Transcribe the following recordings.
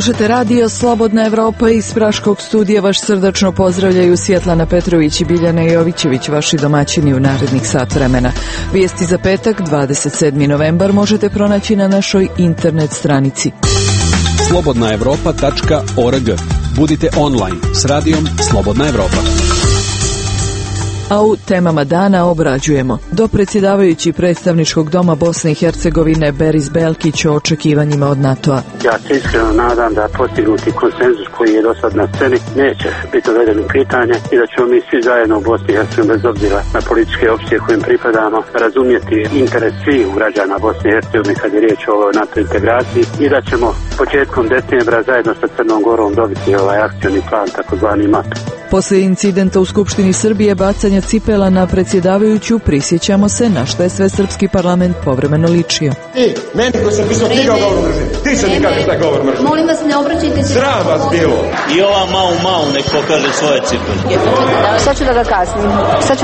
Slušate radio Slobodna Evropa iz Praškog studija. Vaš srdačno pozdravljaju Svjetlana Petrović i Biljana Jovićević, vaši domaćini u narednih sat vremena. Vijesti za petak, 27. novembar, možete pronaći na našoj internet stranici slobodnaevropa.org. Budite online s radijom Slobodna Evropa. A u temama dana obrađujemo: dopredsjedavajući predstavničkog doma Bosne i Hercegovine Beris Belkić o očekivanjima od NATO-a. Ja se iskreno nadam da postignuti konsenzus koji je do sad na sceni neće biti doveden u pitanje i da ćemo mi svi zajedno u Bosni i Hercegovini, bez obzira na političke opcije kojim pripadamo, razumjeti interes svih građana Bosne i Hercegovine kad je riječ o NATO integraciji i da ćemo početkom decembra zajedno sa Crnom Gorom dobiti ovaj akcioni plan, takozvani MAP. Poslije incidenta u Skupštini Srbije, bacanja cipela na predsjedavajuću, prisjećamo se na što je sve srpski parlament povremeno ličio. Meni ko sam pisao ti govor mržnje. Ti se mi kažeš taj govor mržnje. Molim vas, ne obraćajte se. Sram vas bilo. I ova mau nek pokaže svoje cipele. Sad ću da ga kasnim.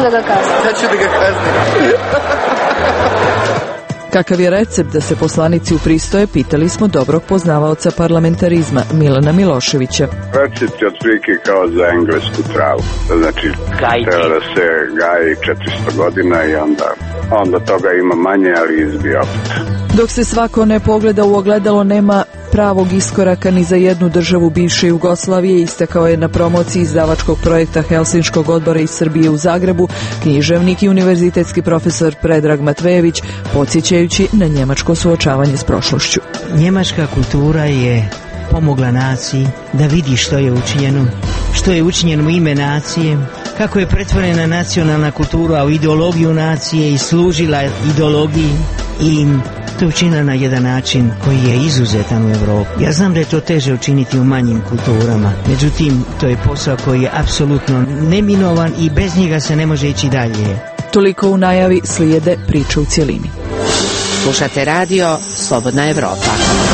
Kakav je recept da se poslanici upristoje, pitali smo dobrog poznavaoca parlamentarizma Milana Miloševića. Recept je otprilike kao za englesku travu. Znači, treba da se gaji 400 godina i onda toga ima manje, ali izbija opet. Dok se svako ne pogleda u ogledalo, nema pravog iskoraka ni za jednu državu bivše Jugoslavije, istakao je na promociji izdavačkog projekta Helsinškog odbora iz Srbije u Zagrebu književnik i univerzitetski profesor Predrag Matvejević, podsjećajući na njemačko suočavanje s prošlošću. Njemačka kultura je pomogla naciji da vidi što je učinjeno u ime nacije, kako je pretvorena nacionalna kultura u ideologiju nacije i služila ideologiji, i to je učinila na jedan način koji je izuzetan u Europi. Ja znam da je to teže učiniti u manjim kulturama, međutim to je posao koji je apsolutno neminovan i bez njega se ne može ići dalje. Toliko u najavi, slijede priče u cjelini. Slušate radio Slobodna Evropa.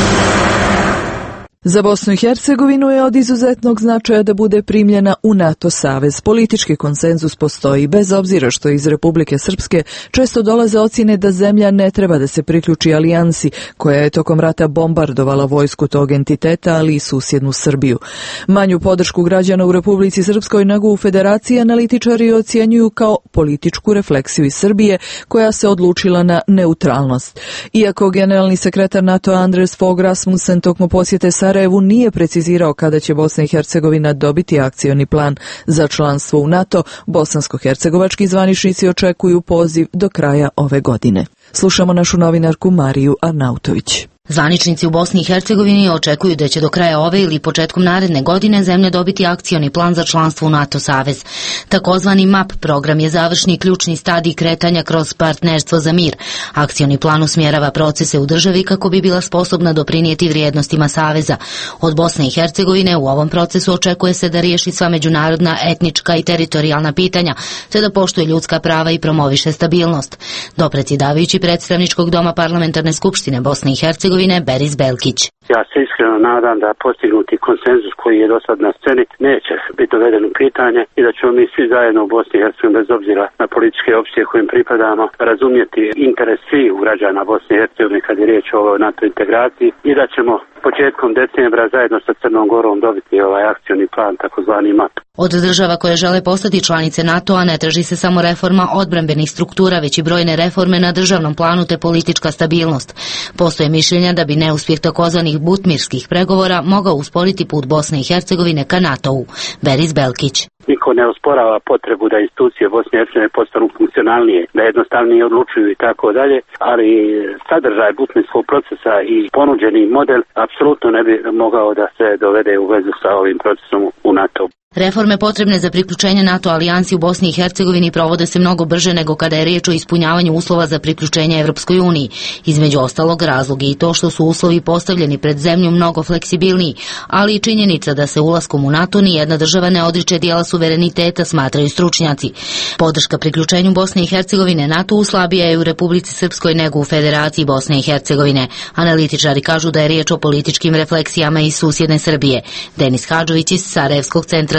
Za Bosnu i Hercegovinu je od izuzetnog značaja da bude primljena u NATO savez. Politički konsenzus postoji, bez obzira što iz Republike Srpske često dolaze ocjene da zemlja ne treba da se priključi alijansi, koja je tokom rata bombardovala vojsku tog entiteta, ali i susjednu Srbiju. Manju podršku građana u Republici Srpskoj nego u Federaciji analitičari ocjenjuju kao političku refleksiju iz Srbije, koja se odlučila na neutralnost. Iako generalni sekretar NATO Anders Fogh Rasmussen tokom posjete Sarajevu nije precizirao kada će Bosna i Hercegovina dobiti akcioni plan za članstvo u NATO, bosansko-hercegovački zvaničnici očekuju poziv do kraja ove godine. Slušamo našu novinarku Mariju Arnautović. Zvaničnici u Bosni i Hercegovini očekuju da će do kraja ove ili početkom naredne godine zemlja dobiti akcioni plan za članstvo u NATO savez. Takozvani MAP program je završni ključni stadij kretanja kroz partnerstvo za mir. Akcioni plan usmjerava procese u državi kako bi bila sposobna doprinijeti vrijednostima saveza. Od Bosne i Hercegovine u ovom procesu očekuje se da riješi sva međunarodna, etnička i teritorijalna pitanja, te da poštuje ljudska prava i promoviše stabilnost. Dopredsjedavajući predstavničkog doma Parlamentarne skupštine Bosne i Hercegovine Beris Belkić. Ja se iskreno nadam da postignuti konsenzus koji je do sad na sceni neće biti doveden u pitanje i da ćemo mi svi zajedno u Bosni i Hercegovini, bez obzira na političke opcije kojim pripadamo, razumjeti interes svih građana Bosne i Hercegovine kad je riječ o NATO integraciji i da ćemo početkom decembra zajedno sa Crnom Gorom dobiti ovaj akcioni plan, takozvani MAP. Od država koje žele postati članice NATO-a ne traži se samo reforma odbrambenih struktura, već i brojne reforme na državnom planu te politička stabilnost. Postoje mišljenja da bi neuspjeh takozvanih butmirskih pregovora mogao usporiti put Bosne i Hercegovine ka NATO-u. Beris Belkić. Niko ne osporava potrebu da institucije Bosne i Hercegovine postanu funkcionalnije, da jednostavnije odlučuju i tako dalje, ali sadržaj butmirskog procesa i ponuđeni model apsolutno ne bi mogao da se dovede u vezu sa ovim procesom u NATO. Reforme potrebne za priključenje NATO alijansi u Bosni i Hercegovini provode se mnogo brže nego kada je riječ o ispunjavanju uslova za priključenje Evropskoj uniji. Između ostalog, razlog je i to što su uslovi postavljeni pred zemljom mnogo fleksibilniji, ali i činjenica da se ulaskom u NATO nijedna država ne odriče dijela suvereniteta, smatraju stručnjaci. Podrška priključenju Bosne i Hercegovine NATO slabija je u Republici Srpskoj nego u Federaciji Bosne i Hercegovine. Analitičari kažu da je riječ o političkim refleksijama iz susjedne Srbije. Denis Hadžović iz Sarajevskog centra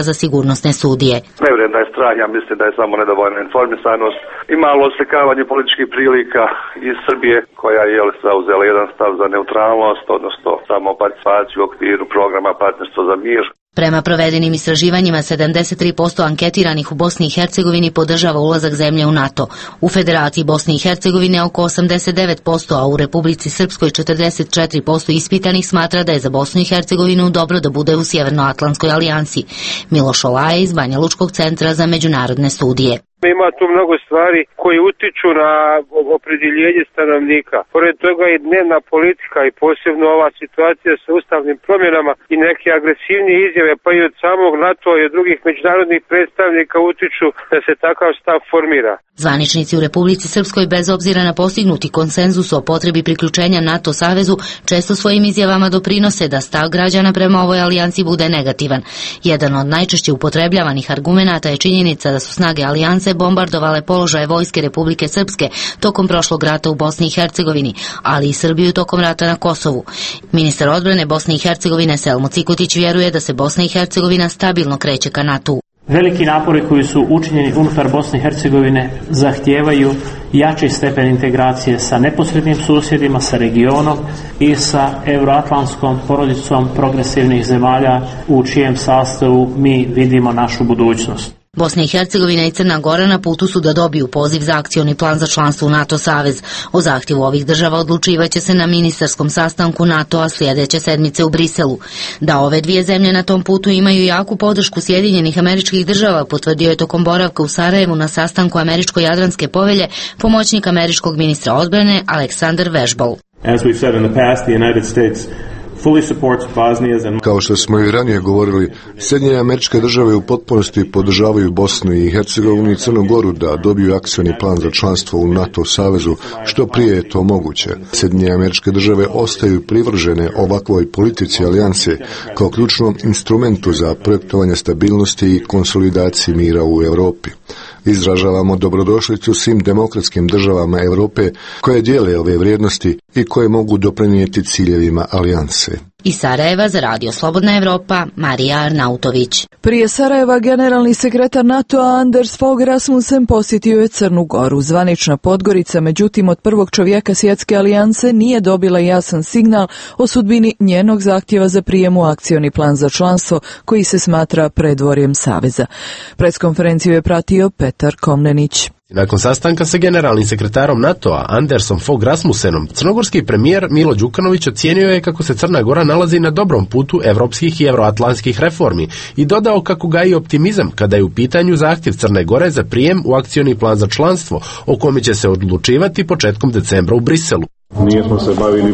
za sigurnosne studije. Ne vjerujem da je strah, ja mislim da je samo nedovoljna informisanost i malo oslikavanje političkih prilika iz Srbije koja je zauzela jedan stav za neutralnost, odnosno samo participaciju u okviru programa Partnerstvo za mir. Prema provedenim istraživanjima, 73% anketiranih u Bosni i Hercegovini podržava ulazak zemlje u NATO. U Federaciji Bosne i Hercegovine oko 89%, a u Republici Srpskoj 44% ispitanih smatra da je za Bosnu i Hercegovinu dobro da bude u Sjevernoatlantskoj alijansi. Miloš Olaje iz Banja Lučkog centra za međunarodne studije. Ima tu mnogo stvari koji utiču na opredjeljenje stanovnika. Pored toga i dnevna politika i posebno ova situacija sa ustavnim promjenama i neke agresivnije izjave pa i od samog NATO i od drugih međunarodnih predstavnika utiču da se takav stav formira. Zvaničnici u Republici Srpskoj, bez obzira na postignuti konsenzus o potrebi priključenja NATO savezu, često svojim izjavama doprinose da stav građana prema ovoj alijansi bude negativan. Jedan od najčešće upotrebljavanih argumenata je činjenica da su snage alijanse bombardovale položaje vojske Republike Srpske tokom prošlog rata u Bosni i Hercegovini, ali i Srbiju tokom rata na Kosovu. Ministar odbrane Bosne i Hercegovine Selmo Cikotić vjeruje da se Bosna i Hercegovina stabilno kreće ka NATO-u. Veliki napori koji su učinjeni unutar Bosne i Hercegovine zahtijevaju jači stepen integracije sa neposrednim susjedima, sa regionom i sa euroatlantskom porodicom progresivnih zemalja u čijem sastavu mi vidimo našu budućnost. Bosna i Hercegovina i Crna Gora na putu su da dobiju poziv za akcioni plan za članstvo u NATO savez. O zahtjevu ovih država odlučivaće se na ministarskom sastanku NATO-a sljedeće sedmice u Briselu. Da ove dvije zemlje na tom putu imaju jaku podršku Sjedinjenih Američkih Država, potvrdio je tokom boravka u Sarajevu na sastanku Američko-Jadranske povelje pomoćnik američkog ministra odbrane Aleksandar Vežbol. As we've said in the past, the United States Kao što smo i ranije govorili, Sjedinjene Američke Države u potpunosti podržavaju Bosnu i Hercegovinu i Crnu Goru da dobiju akcioni plan za članstvo u NATO savezu, što prije je to moguće. Sjedinjene Američke Države ostaju privržene ovakvoj politici alijanse kao ključnom instrumentu za projektovanje stabilnosti i konsolidaciji mira u Europi. Izražavamo dobrodošlicu svim demokratskim državama Europe koje dijele ove vrijednosti i koje mogu doprinijeti ciljevima alijanse. Iz Sarajeva za Radio Slobodna Evropa, Marija Arnautović. Prije Sarajeva generalni sekretar NATO-a Anders Fogh Rasmussen posjetio je Crnu Goru. Zvanična Podgorica, međutim, od prvog čovjeka Svjetske alijanse nije dobila jasan signal o sudbini njenog zahtjeva za prijem u akcioni plan za članstvo, koji se smatra predvorjem Saveza. Preskonferenciju je pratio Petar Komnenić. Nakon sastanka sa generalnim sekretarom NATO-a Andersom Fogh Rasmussenom, crnogorski premijer Milo Đukanović ocijenio je kako se Crna Gora nalazi na dobrom putu evropskih i euroatlantskih reformi i dodao kako gaji optimizam kada je u pitanju zahtjev Crne Gore za prijem u akcioni plan za članstvo, o kome će se odlučivati početkom decembra u Briselu. Nismo se bavili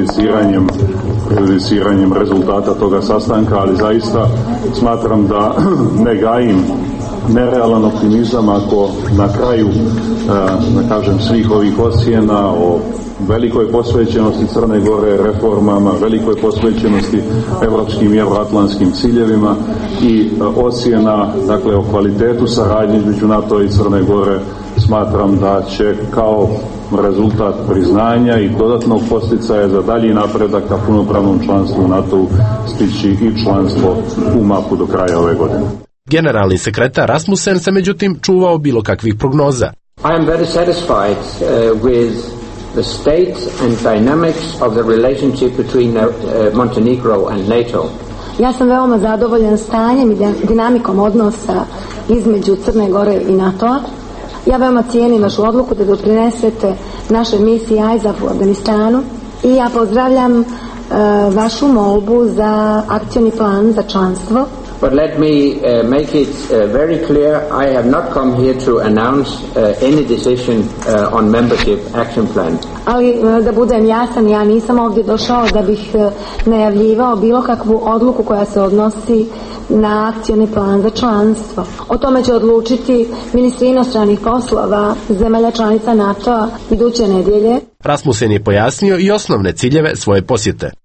prejudiciranjem rezultata toga sastanka, ali zaista smatram da ne gajim nerealan optimizam ako na kraju, da kažem, svih ovih ocjena o velikoj posvećenosti Crne Gore reformama, velikoj posvećenosti evropskim i euroatlantskim ciljevima i ocjena, dakle, o kvalitetu saradnje između NATO i Crne Gore, smatram da će kao rezultat priznanja i dodatnog posticaja za dalji napredak ka punopravnom članstvu u NATO-u stići i članstvo u MAP-u do kraja ove godine. Generalni sekretar Rasmussen se međutim čuvao bilo kakvih prognoza. I am very satisfied with the state and dynamics of the relationship between Montenegro and NATO. Ja sam veoma zadovoljan stanjem i dinamikom odnosa između Crne Gore i NATO-a. Ja veoma cijenim vašu odluku da doprinesete našoj misiji ISAF u Afganistanu i ja pozdravljam vašu molbu za akcioni plan za članstvo. But let me make it very clear, I have not come here to announce any decision on membership action plan. Ali da budem jasan, ja nisam ovdje došao da bih najavljivao bilo kakvu odluku koja se odnosi na akcioni plan za članstvo. O tome će odlučiti ministri inostranih poslova zemalja članica NATO-a iduće nedjelje. Rasmussen je pojasnio i osnovne ciljeve svoje posjete.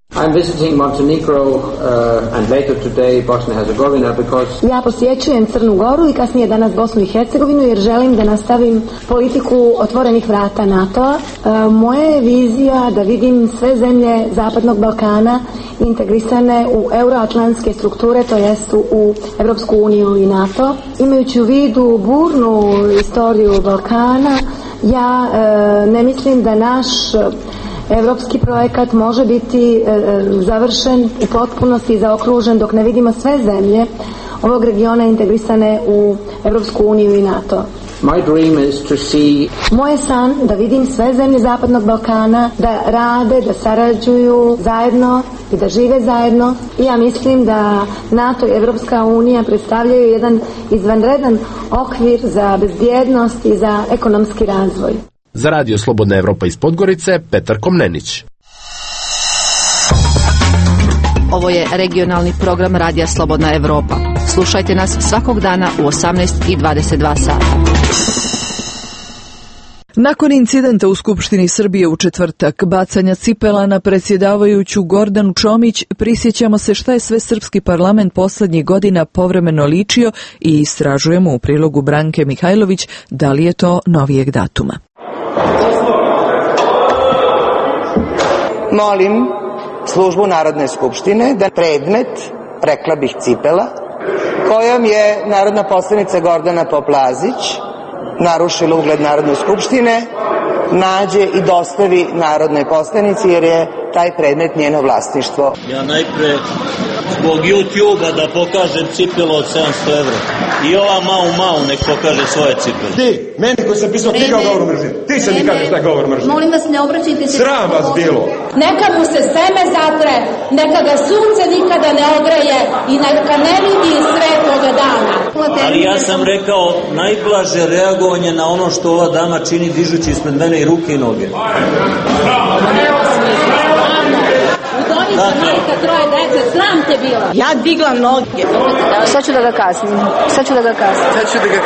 I'm visiting Montenegro and later today Bosnia-Herzegovina because ja posjećujem Crnu Goru i kasnije danas Bosnu i Hercegovinu jer želim da nastavim politiku otvorenih vrata NATO-a. Moja je vizija da vidim sve zemlje Zapadnog Balkana integrisane u euroatlantske strukture, to jest u Evropsku uniju i NATO. Imajući u vidu burnu istoriju Balkana, ja ne mislim da naš evropski projekat može biti završen u potpunosti i zaokružen dok ne vidimo sve zemlje ovog regiona integrisane u Evropsku uniju i NATO. Moj je san da vidim sve zemlje Zapadnog Balkana da rade, da sarađuju zajedno i da žive zajedno. I ja mislim da NATO i Evropska unija predstavljaju jedan izvanredan okvir za bezbjednost i za ekonomski razvoj. Za Radio Slobodna Evropa iz Podgorice, Petar Komnenić. Ovo je regionalni program Radija Slobodna Evropa. Slušajte nas svakog dana u 18:22 sata. Nakon incidenta u Skupštini Srbije u četvrtak, bacanja cipela na predsjedavajuću Gordanu Čomić, prisjećamo se šta je sve srpski parlament poslednjih godina povremeno ličio i istražujemo u prilogu Branke Mihajlović da li je to novijeg datuma. Molim službu Narodne skupštine da predmet, rekla bih cipela, kojom je narodna poslanica Gordana Poplazić narušila ugled Narodne skupštine, nađe i dostavi narodnoj poslanici jer je taj predmet njeno vlasništvo. Ja najpre zbog YouTube-a da pokažem cipelo od 700 evra. I ova Mau nek pokaže svoje cipele. Ti, meni koji sam pisao knjiga o govoru mržnje. Ti se mi kažeš šta govor mržnje. Molim vas, ne obraćajte se. Sram vas bilo. Neka mu se seme zatre, neka ga sunce nikada ne ogreje i neka ne vidi sve toga dana. Ali ja sam rekao najblaže reagovanje na ono što ova dama čini dižući ispred mene i ruke i noge. Majka troje dece, sram te bilo. Ja digla noge. Sad ću da ga kaznim. Sad ću da ga kaznim.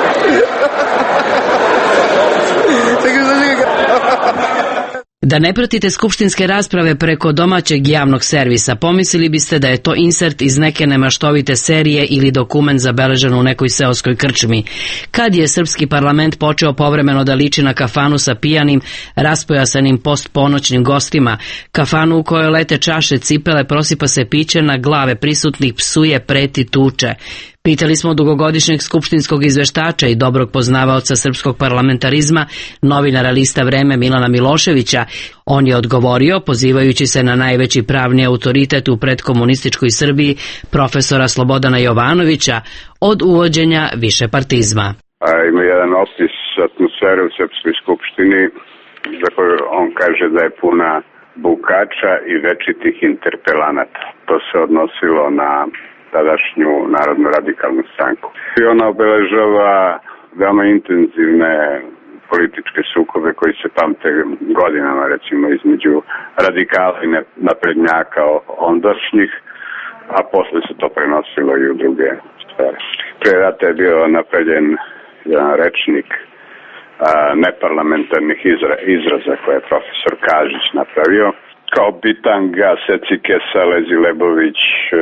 Da ne pratite skupštinske rasprave preko domaćeg javnog servisa, pomislili biste da je to insert iz neke nemaštovite serije ili dokument zabeležen u nekoj seoskoj krčmi. Kad je srpski parlament počeo povremeno da liči na kafanu sa pijanim, raspojasanim postponoćnim gostima, kafanu u kojoj lete čaše, cipele, prosipa se piće na glave prisutnih, psuje, preti, tuče. Pitali smo dugogodišnjeg skupštinskog izveštača i dobrog poznavaoca srpskog parlamentarizma, novinara lista Vreme Milana Miloševića. On je odgovorio, pozivajući se na najveći pravni autoritet u predkomunističkoj Srbiji, profesora Slobodana Jovanovića, od uvođenja višepartizma. Ima jedan opis atmosfere u Srpskoj skupštini za koju on kaže da je puna bukača i večitih interpelanata. To se odnosilo na tadašnju Narodnu radikalnu stranku. I ona obeležava veoma intenzivne političke sukobe koji se pamte godinama, recimo između radikala i naprednjaka ondašnjih, a posle se to prenosilo i u druge sfere. Pre rata je bio napravljen jedan rečnik neparlamentarnih izraza koje je profesor Kažić napravio, kao bitanga, secikesa, Lezilebović,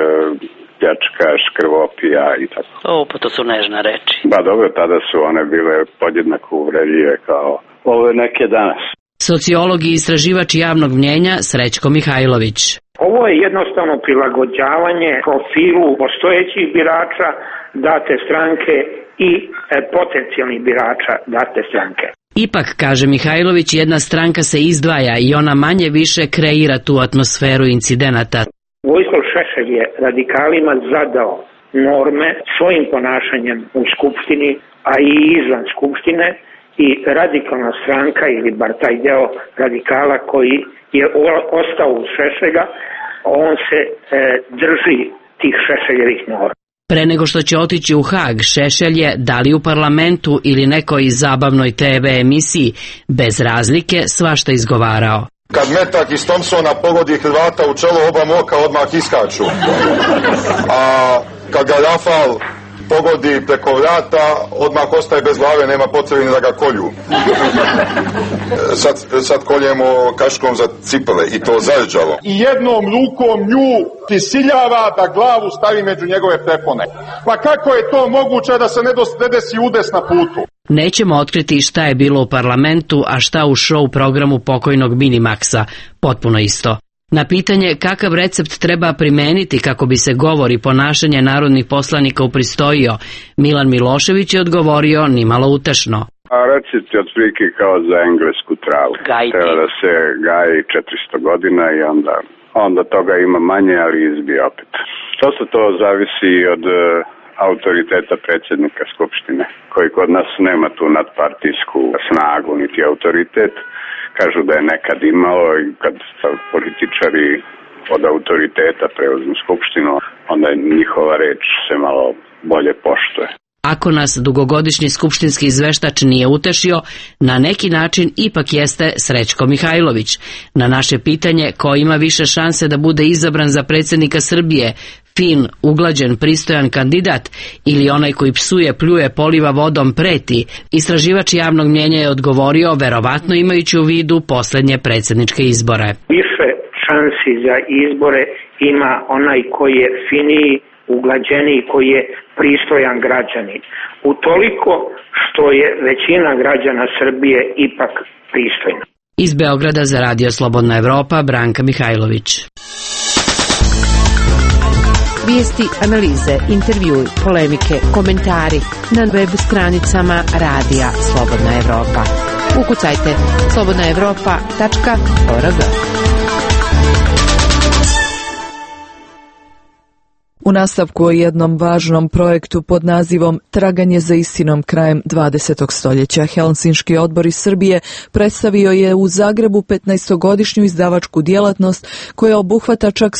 pljačka, škrvopija i tako. Pa to su nežne reči. Ba dobro, tada su one bile podjednako uvredljive kao ove neke danas. Sociolog i istraživač javnog mnjenja Srećko Mihajlović. Ovo je jednostavno prilagođavanje profilu postojećih birača date stranke i potencijalnih birača date stranke. Ipak, kaže Mihajlović, jedna stranka se izdvaja i ona manje više kreira tu atmosferu incidenata. Vojislav Šešelj je radikalima zadao norme svojim ponašanjem u Skupštini, a i izvan Skupštine, i radikalna stranka ili bar taj deo radikala koji je ostao uz Šešelja, on se drži tih Šešeljevih norma. Pre nego što će otići u Hag, Šešelj je, da li u parlamentu ili nekoj zabavnoj TV emisiji, bez razlike svašta izgovarao. Kad metak iz Thompsona pogodi Hrvata u čelo, oba moka odmah iskaču. A kad ga Rafal pogodi preko vrata, odmah ostaje bez glave, nema potrebe da ga kolju. Sad koljemo kaškom za cipele i to zarđalo. I jednom rukom nju prisiljava da glavu stavi među njegove prepone. Pa kako je to moguće da se ne desi udes na putu? Nećemo otkriti šta je bilo u parlamentu, a šta u show programu pokojnog Minimaxa. Potpuno isto. Na pitanje kakav recept treba primeniti kako bi se govor i ponašanje narodnih poslanika upristojio, Milan Milošević je odgovorio nimalo utešno. A recept je otprilike kao za englesku travu. Treba da se gaji 400 godina i onda toga ima manje, ali izbije opet. To zavisi od autoriteta predsjednika Skupštine, koji kod nas nema tu nadpartijsku snagu niti autoritet. Kažu da je nekad imalo i kad političari od autoriteta preuzmu Skupštinu, onda njihova reč se malo bolje poštuje. Ako nas dugogodišnji skupštinski izveštač nije utešio, na neki način ipak jeste Srećko Mihajlović. Na naše pitanje ko ima više šanse da bude izabran za predsjednika Srbije, fin, uglađen, pristojan kandidat ili onaj koji psuje, pljuje, poliva vodom, preti, istraživač javnog mnjenja je odgovorio, verovatno imajući u vidu posljednje predsjedničke izbore. Više šansi za izbore ima onaj koji je finiji, uglađeniji, koji je pristojan građanin. Utoliko što je većina građana Srbije ipak pristojna. Iz Beograda za Radio Slobodna Evropa, Branka Mihajlović. Vijesti, analize, intervjui, polemike, komentari na web stranicama Radija Slobodna Evropa. Ukucajte slobodnaevropa.org. U nastavku o jednom važnom projektu pod nazivom Traganje za istinom krajem 20. stoljeća, Helsinški odbor iz Srbije predstavio je u Zagrebu 15-godišnju izdavačku djelatnost koja obuhvata čak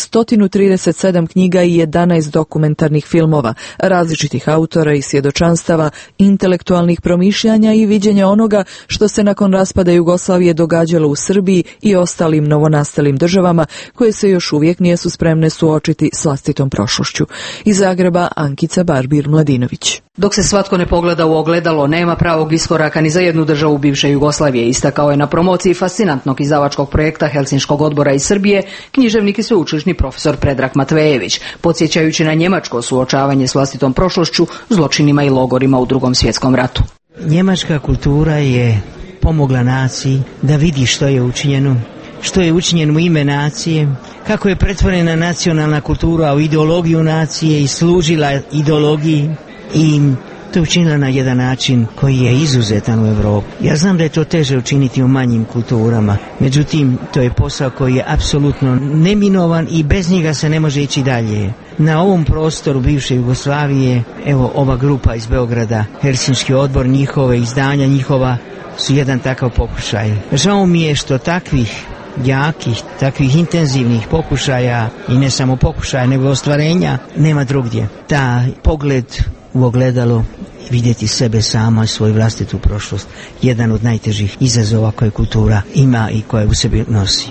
137 knjiga i 11 dokumentarnih filmova, različitih autora i svjedočanstava, intelektualnih promišljanja i viđenja onoga što se nakon raspada Jugoslavije događalo u Srbiji i ostalim novonastalim državama koje se još uvijek nisu spremne suočiti s vlastitom prošlošću. Iz Zagreba Ankica Barbir-Mladinović. Dok se svatko ne pogleda u ogledalo, nema pravog iskoraka ni za jednu državu bivše Jugoslavije, istakao je na promociji fascinantnog izdavačkog projekta Helsinškog odbora iz Srbije književnik i sveučilišni profesor Predrag Matvejević, podsjećajući na njemačko suočavanje s vlastitom prošlošću, zločinima i logorima u Drugom svjetskom ratu. Njemačka kultura je pomogla naciji da vidi što je učinjeno, što je učinjeno u ime nacije, kako je pretvorena nacionalna kultura u ideologiju nacije i služila ideologiji i to je učinila na jedan način koji je izuzetan u Europi. Ja znam da je to teže učiniti u manjim kulturama, međutim to je posao koji je apsolutno neminovan i bez njega se ne može ići dalje. Na ovom prostoru bivše Jugoslavije, evo ova grupa iz Beograda, Helsinški odbor, njihove izdanja, njihova su jedan takav pokušaj. Žao mi je što takvih jakih, takvih intenzivnih pokušaja i ne samo pokušaja nego ostvarenja nema drugdje. Ta pogled u ogledalo, vidjeti sebe sama i svoju vlastitu prošlost, jedan od najtežih izazova koje kultura ima i koje u sebi nosi.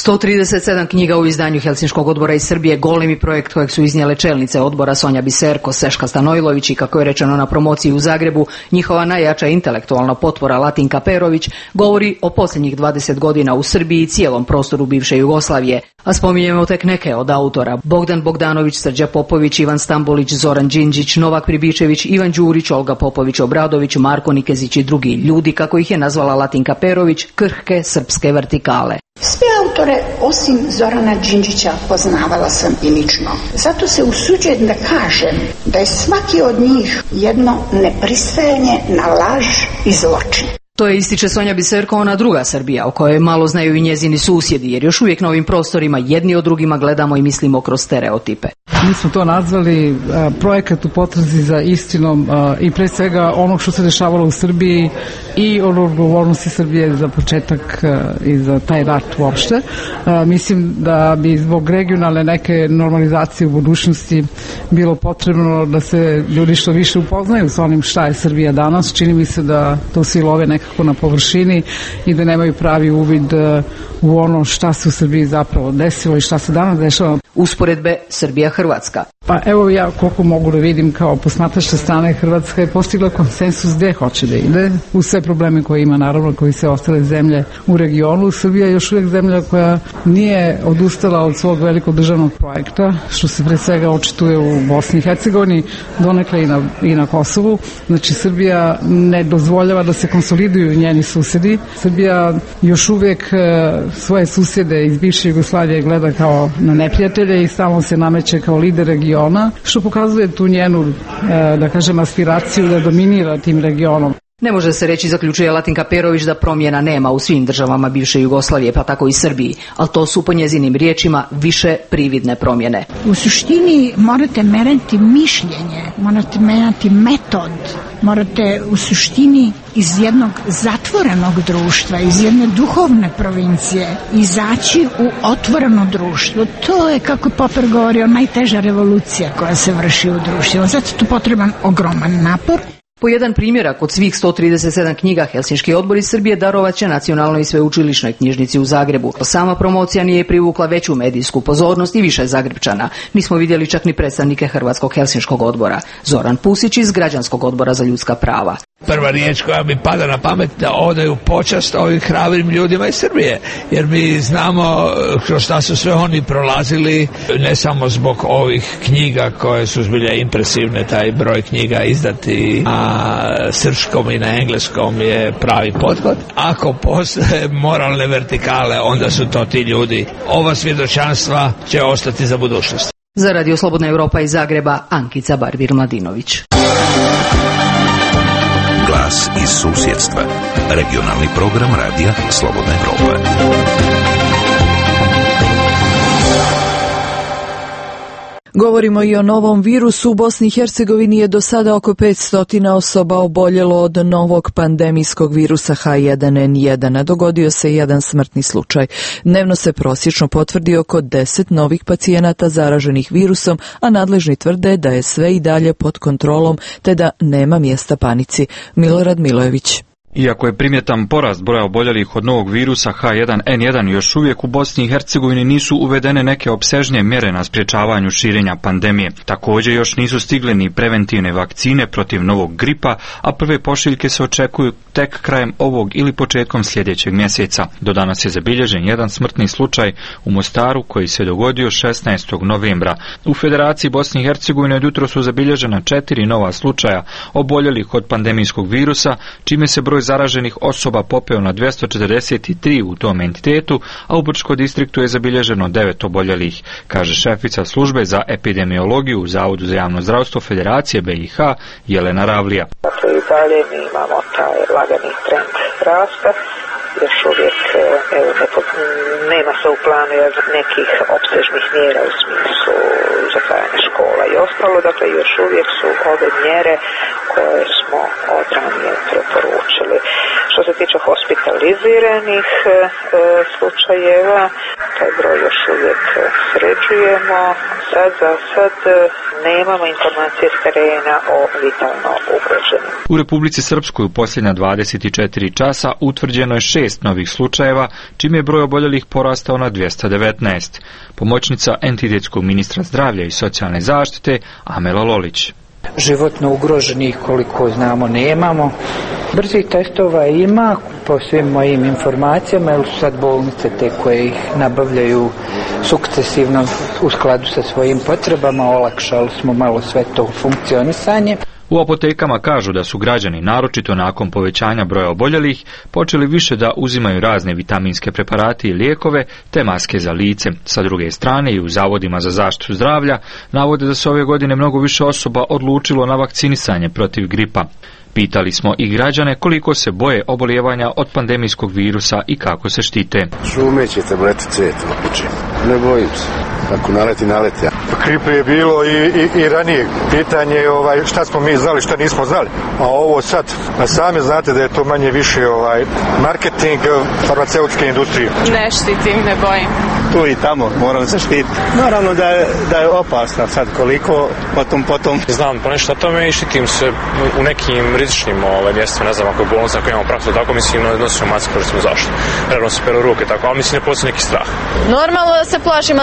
137 knjiga u izdanju Helsinškog odbora iz Srbije, golemi projekt kojeg su iznijele čelnice odbora Sonja Biserko, Seška Stanojlović i, kako je rečeno na promociji u Zagrebu, njihova najjača intelektualna potpora Latinka Perović, govori o posljednjih 20 godina u Srbiji i cijelom prostoru bivše Jugoslavije. A spominjemo tek neke od autora: Bogdan Bogdanović, Srđa Popović, Ivan Stambolić, Zoran Đinđić, Novak Pribičević, Ivan Đurić, Olga Popović-Obradović, Marko Nikezić i drugi ljudi, kako ih je nazvala Latinka Perović, krhke srpske vertikale. Sve autore osim Zorana Đinđića poznavala sam i lično. Zato se usuđujem da kažem da je svaki od njih jedno nepristajanje na laž i zločin. To je, ističe Sonja Biserko, ona druga Srbija o kojoj malo znaju i njezini susjedi, jer još uvijek na ovim prostorima jedni o drugima gledamo i mislimo kroz stereotipe. Mi smo to nazvali projekat u potrazi za istinom i pre svega onog što se dešavalo u Srbiji i o odgovornosti Srbije za početak i za taj rat uopšte. Mislim da bi zbog regionalne neke normalizacije u budućnosti bilo potrebno da se ljudi što više upoznaju s onim šta je Srbija danas. Čini mi se da to svi love nekako na površini i da nemaju pravi uvid u ono šta se u Srbiji zapravo desilo i šta se danas dešava. Usporedbe Srbija-Hrvatska. Pa evo ja koliko mogu da vidim kao posmatrač sa strane, Hrvatska je postigla konsensus gde hoće da ide u sve probleme koje ima, naravno, koji se ostale zemlje u regionu. Srbija je još uvijek zemlja koja nije odustala od svog velikog državnog projekta, što se pre svega očituje u Bosni i Hercegovini, donekle i na Kosovu. Znači Srbija ne dozvoljava da se konsoliduju njeni susedi. Srbija još uvijek svoje susjede iz bivše Jugoslavije gleda kao na neprijatelje i stalno se nameće kao lider regiona, što pokazuje tu njenu, da kažem, aspiraciju da dominira tim regionom. Ne može se reći, zaključuje Latinka Perović, da promjena nema u svim državama bivše Jugoslavije, pa tako i Srbiji, ali to su po njezinim riječima više prividne promjene. U suštini morate meriti mišljenje, morate menjati metod, morate u suštini iz jednog zatvorenog društva, iz jedne duhovne provincije izaći u otvoreno društvo. To je, kako Popper govorio, najteža revolucija koja se vrši u društvu. Zato je tu potreban ogroman napor. Po jedan primjerak od svih 137 knjiga Helsinški odbor iz Srbije darovat će Nacionalnoj i sveučilišnoj knjižnici u Zagrebu. Sama promocija nije privukla veću medijsku pozornost i više Zagrebčana. Nismo vidjeli čak ni predstavnike Hrvatskog Helsinškog odbora. Zoran Pusić iz Građanskog odbora za ljudska prava. Prva riječ koja mi pada na pamet da odaju počast ovim hrabrim ljudima iz Srbije, jer mi znamo kroz šta su sve oni prolazili, ne samo zbog ovih knjiga koje su zbilja impresivne, taj broj knjiga izdati na srpskom i na engleskom je pravi pothod. Ako postoje moralne vertikale, onda su to ti ljudi. Ova svjedočanstva će ostati za budućnost. Za Radio Slobodna Evropa iz Zagreba, Ankica Barbir-Mladinović. Glas iz susjedstva. Regionalni program Radija Slobodna Evropa. Govorimo i o novom virusu. U Bosni i Hercegovini je do sada oko 500 osoba oboljelo od novog pandemijskog virusa H1N1, a dogodio se jedan smrtni slučaj. Dnevno se prosječno potvrdi oko 10 novih pacijenata zaraženih virusom, a nadležni tvrde da je sve i dalje pod kontrolom te da nema mjesta panici. Milorad Milojević. Iako je primjetan porast broja oboljelih od novog virusa H1N1, još uvijek u Bosni i Hercegovini nisu uvedene neke opsežnije mjere na sprječavanju širenja pandemije. Također još nisu stigle ni preventivne vakcine protiv novog gripa, a prve pošiljke se očekuju tek krajem ovog ili početkom sljedećeg mjeseca. Do danas je zabilježen jedan smrtni slučaj u Mostaru koji se dogodio 16. novembra. U Federaciji Bosne i Hercegovine od jutro su zabilježena 4 nova slučaja oboljelih od pandemijskog virusa, čime se broj zaraženih osoba popeo na 243 u tom entitetu, a u Brčkom distriktu je zabilježeno 9 oboljelih, kaže šefica službe za epidemiologiju u Zavodu za javno zdravstvo Federacije BiH Jelena Ravlija. Dakle, i dalje mi imamo taj lagani trend rasta. Još uvijek nema se u planu nekih opsežnih mjera u smislu zatvaranja škola i ostalo, dakle još uvijek su ove mjere koje smo odranije preporučili. Što se tiče hospitaliziranih slučajeva, taj broj još uvijek sređujemo. Za sad nemamo informacije s terena o vitalno ugroženim. U Republici Srpskoj u posljednja 24 časa utvrđeno je 6 novih slučajeva, čime je broj oboljelih porastao na 219. Pomoćnica entitetskog ministra zdravlja i socijalne zaštite Amela Lolić. Životno ugroženih, koliko znamo, nemamo. Brzih testova ima, po svim mojim informacijama, jer su sad bolnice te koje ih nabavljaju sukcesivno u skladu sa svojim potrebama, olakšali smo malo sve to funkcionisanje. U apotekama kažu da su građani, naročito nakon povećanja broja oboljelih, počeli više da uzimaju razne vitaminske preparate i lijekove te maske za lice. Sa druge strane i u zavodima za zaštitu zdravlja navode da se ove godine mnogo više osoba odlučilo na vakcinisanje protiv gripa. Pitali smo i građane koliko se boje obolijevanja od pandemijskog virusa i kako se štite. Šume će tableti cvijeti na početku. Ne bojim se. Ako naleti. Gripe je bilo i ranije. Pitanje je šta smo mi znali, šta nismo znali. A ovo sad, a sami znate da je to manje više marketing farmaceutske industrije. Ne štitim, ne bojim. Tu i tamo moramo se štiti. Naravno da je opasna sad koliko, potom. Znam po nešto o tome i štitim se u nekim rizičnim mjestima, ne znam ako je bolnica, ako imamo praksu, tako mislim nosimo masku, koristimo zaštitu. Naravno se peru ruke, tako, ali mislim ne postoji neki strah. Normalno da se plašimo, da se držimo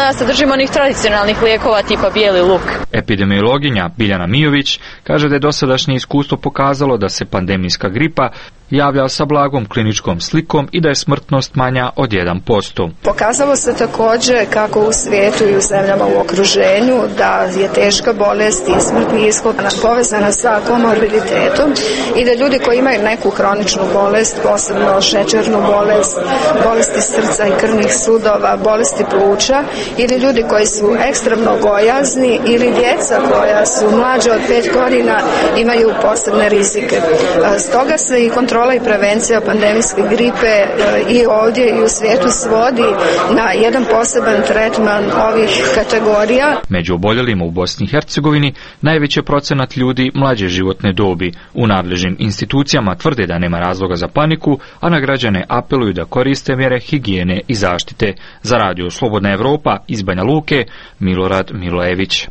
osim onih tradicionalnih lijekova tipa bijeli luk. Epidemiologinja Biljana Mijović kaže da je dosadašnje iskustvo pokazalo da se pandemijska gripa javlja sa blagom kliničkom slikom i da je smrtnost manja od 1%. Pokazalo se također kako u svijetu i u zemljama u okruženju da je teška bolest i smrtni ishod povezana sa komorbiditetom i da ljudi koji imaju neku hroničnu bolest, posebno šećernu bolest, bolesti srca i krvnih sudova, bolesti pluća ili ljudi koji su ekstremno gojazni ili djeca koja su mlađe od 5 godina imaju posebne rizike. Stoga se i kontrola i prevencija pandemijske gripe i ovdje i u svijetu svodi na jedan poseban tretman ovih kategorija. Među oboljelima u Bosni i Hercegovini najveći je procenat ljudi mlađe životne dobi. U nadležnim institucijama tvrde da nema razloga za paniku, a na građane apeluju da koriste mjere higijene i zaštite. Za Radio Slobodna Evropa iz Banja Luke, Milorad Milojević.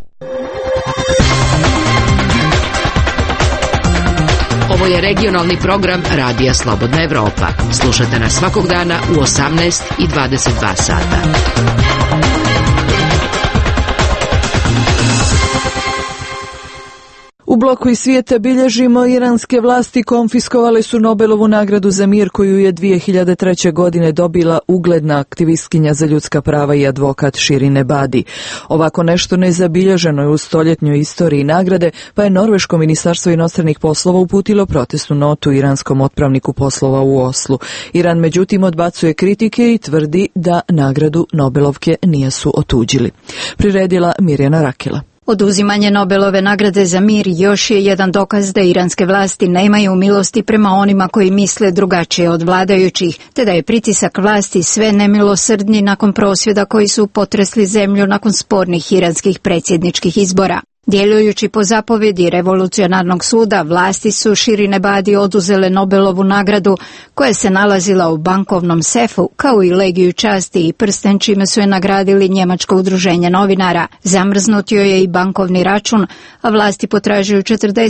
Ovo je regionalni program Radija Slobodna Evropa. Slušajte nas svakog dana u 18 i 22 sata. U bloku iz svijeta bilježimo iranske vlasti konfiskovale su Nobelovu nagradu za mir koju je 2003. godine dobila ugledna aktivistkinja za ljudska prava i advokat Shirin Ebadi. Ovako nešto nezabilježeno je u stoljetnjoj istoriji nagrade, pa je Norveško ministarstvo inostranih poslova uputilo protestnu notu iranskom otpravniku poslova u Oslu. Iran međutim odbacuje kritike i tvrdi da nagradu Nobelovke nisu otuđili. Priredila Mirjana Rakela. Oduzimanje Nobelove nagrade za mir još je jedan dokaz da iranske vlasti nemaju milosti prema onima koji misle drugačije od vladajućih, te da je pritisak vlasti sve nemilosrdnji nakon prosvjeda koji su potresli zemlju nakon spornih iranskih predsjedničkih izbora. Djelujući po zapovjedi revolucionarnog suda, vlasti su Shirin Ebadi oduzele Nobelovu nagradu koja se nalazila u bankovnom sefu, kao i legiju časti i prsten, čime su je nagradili Njemačko udruženje novinara. Zamrznut joj je i bankovni račun, a vlasti potražuju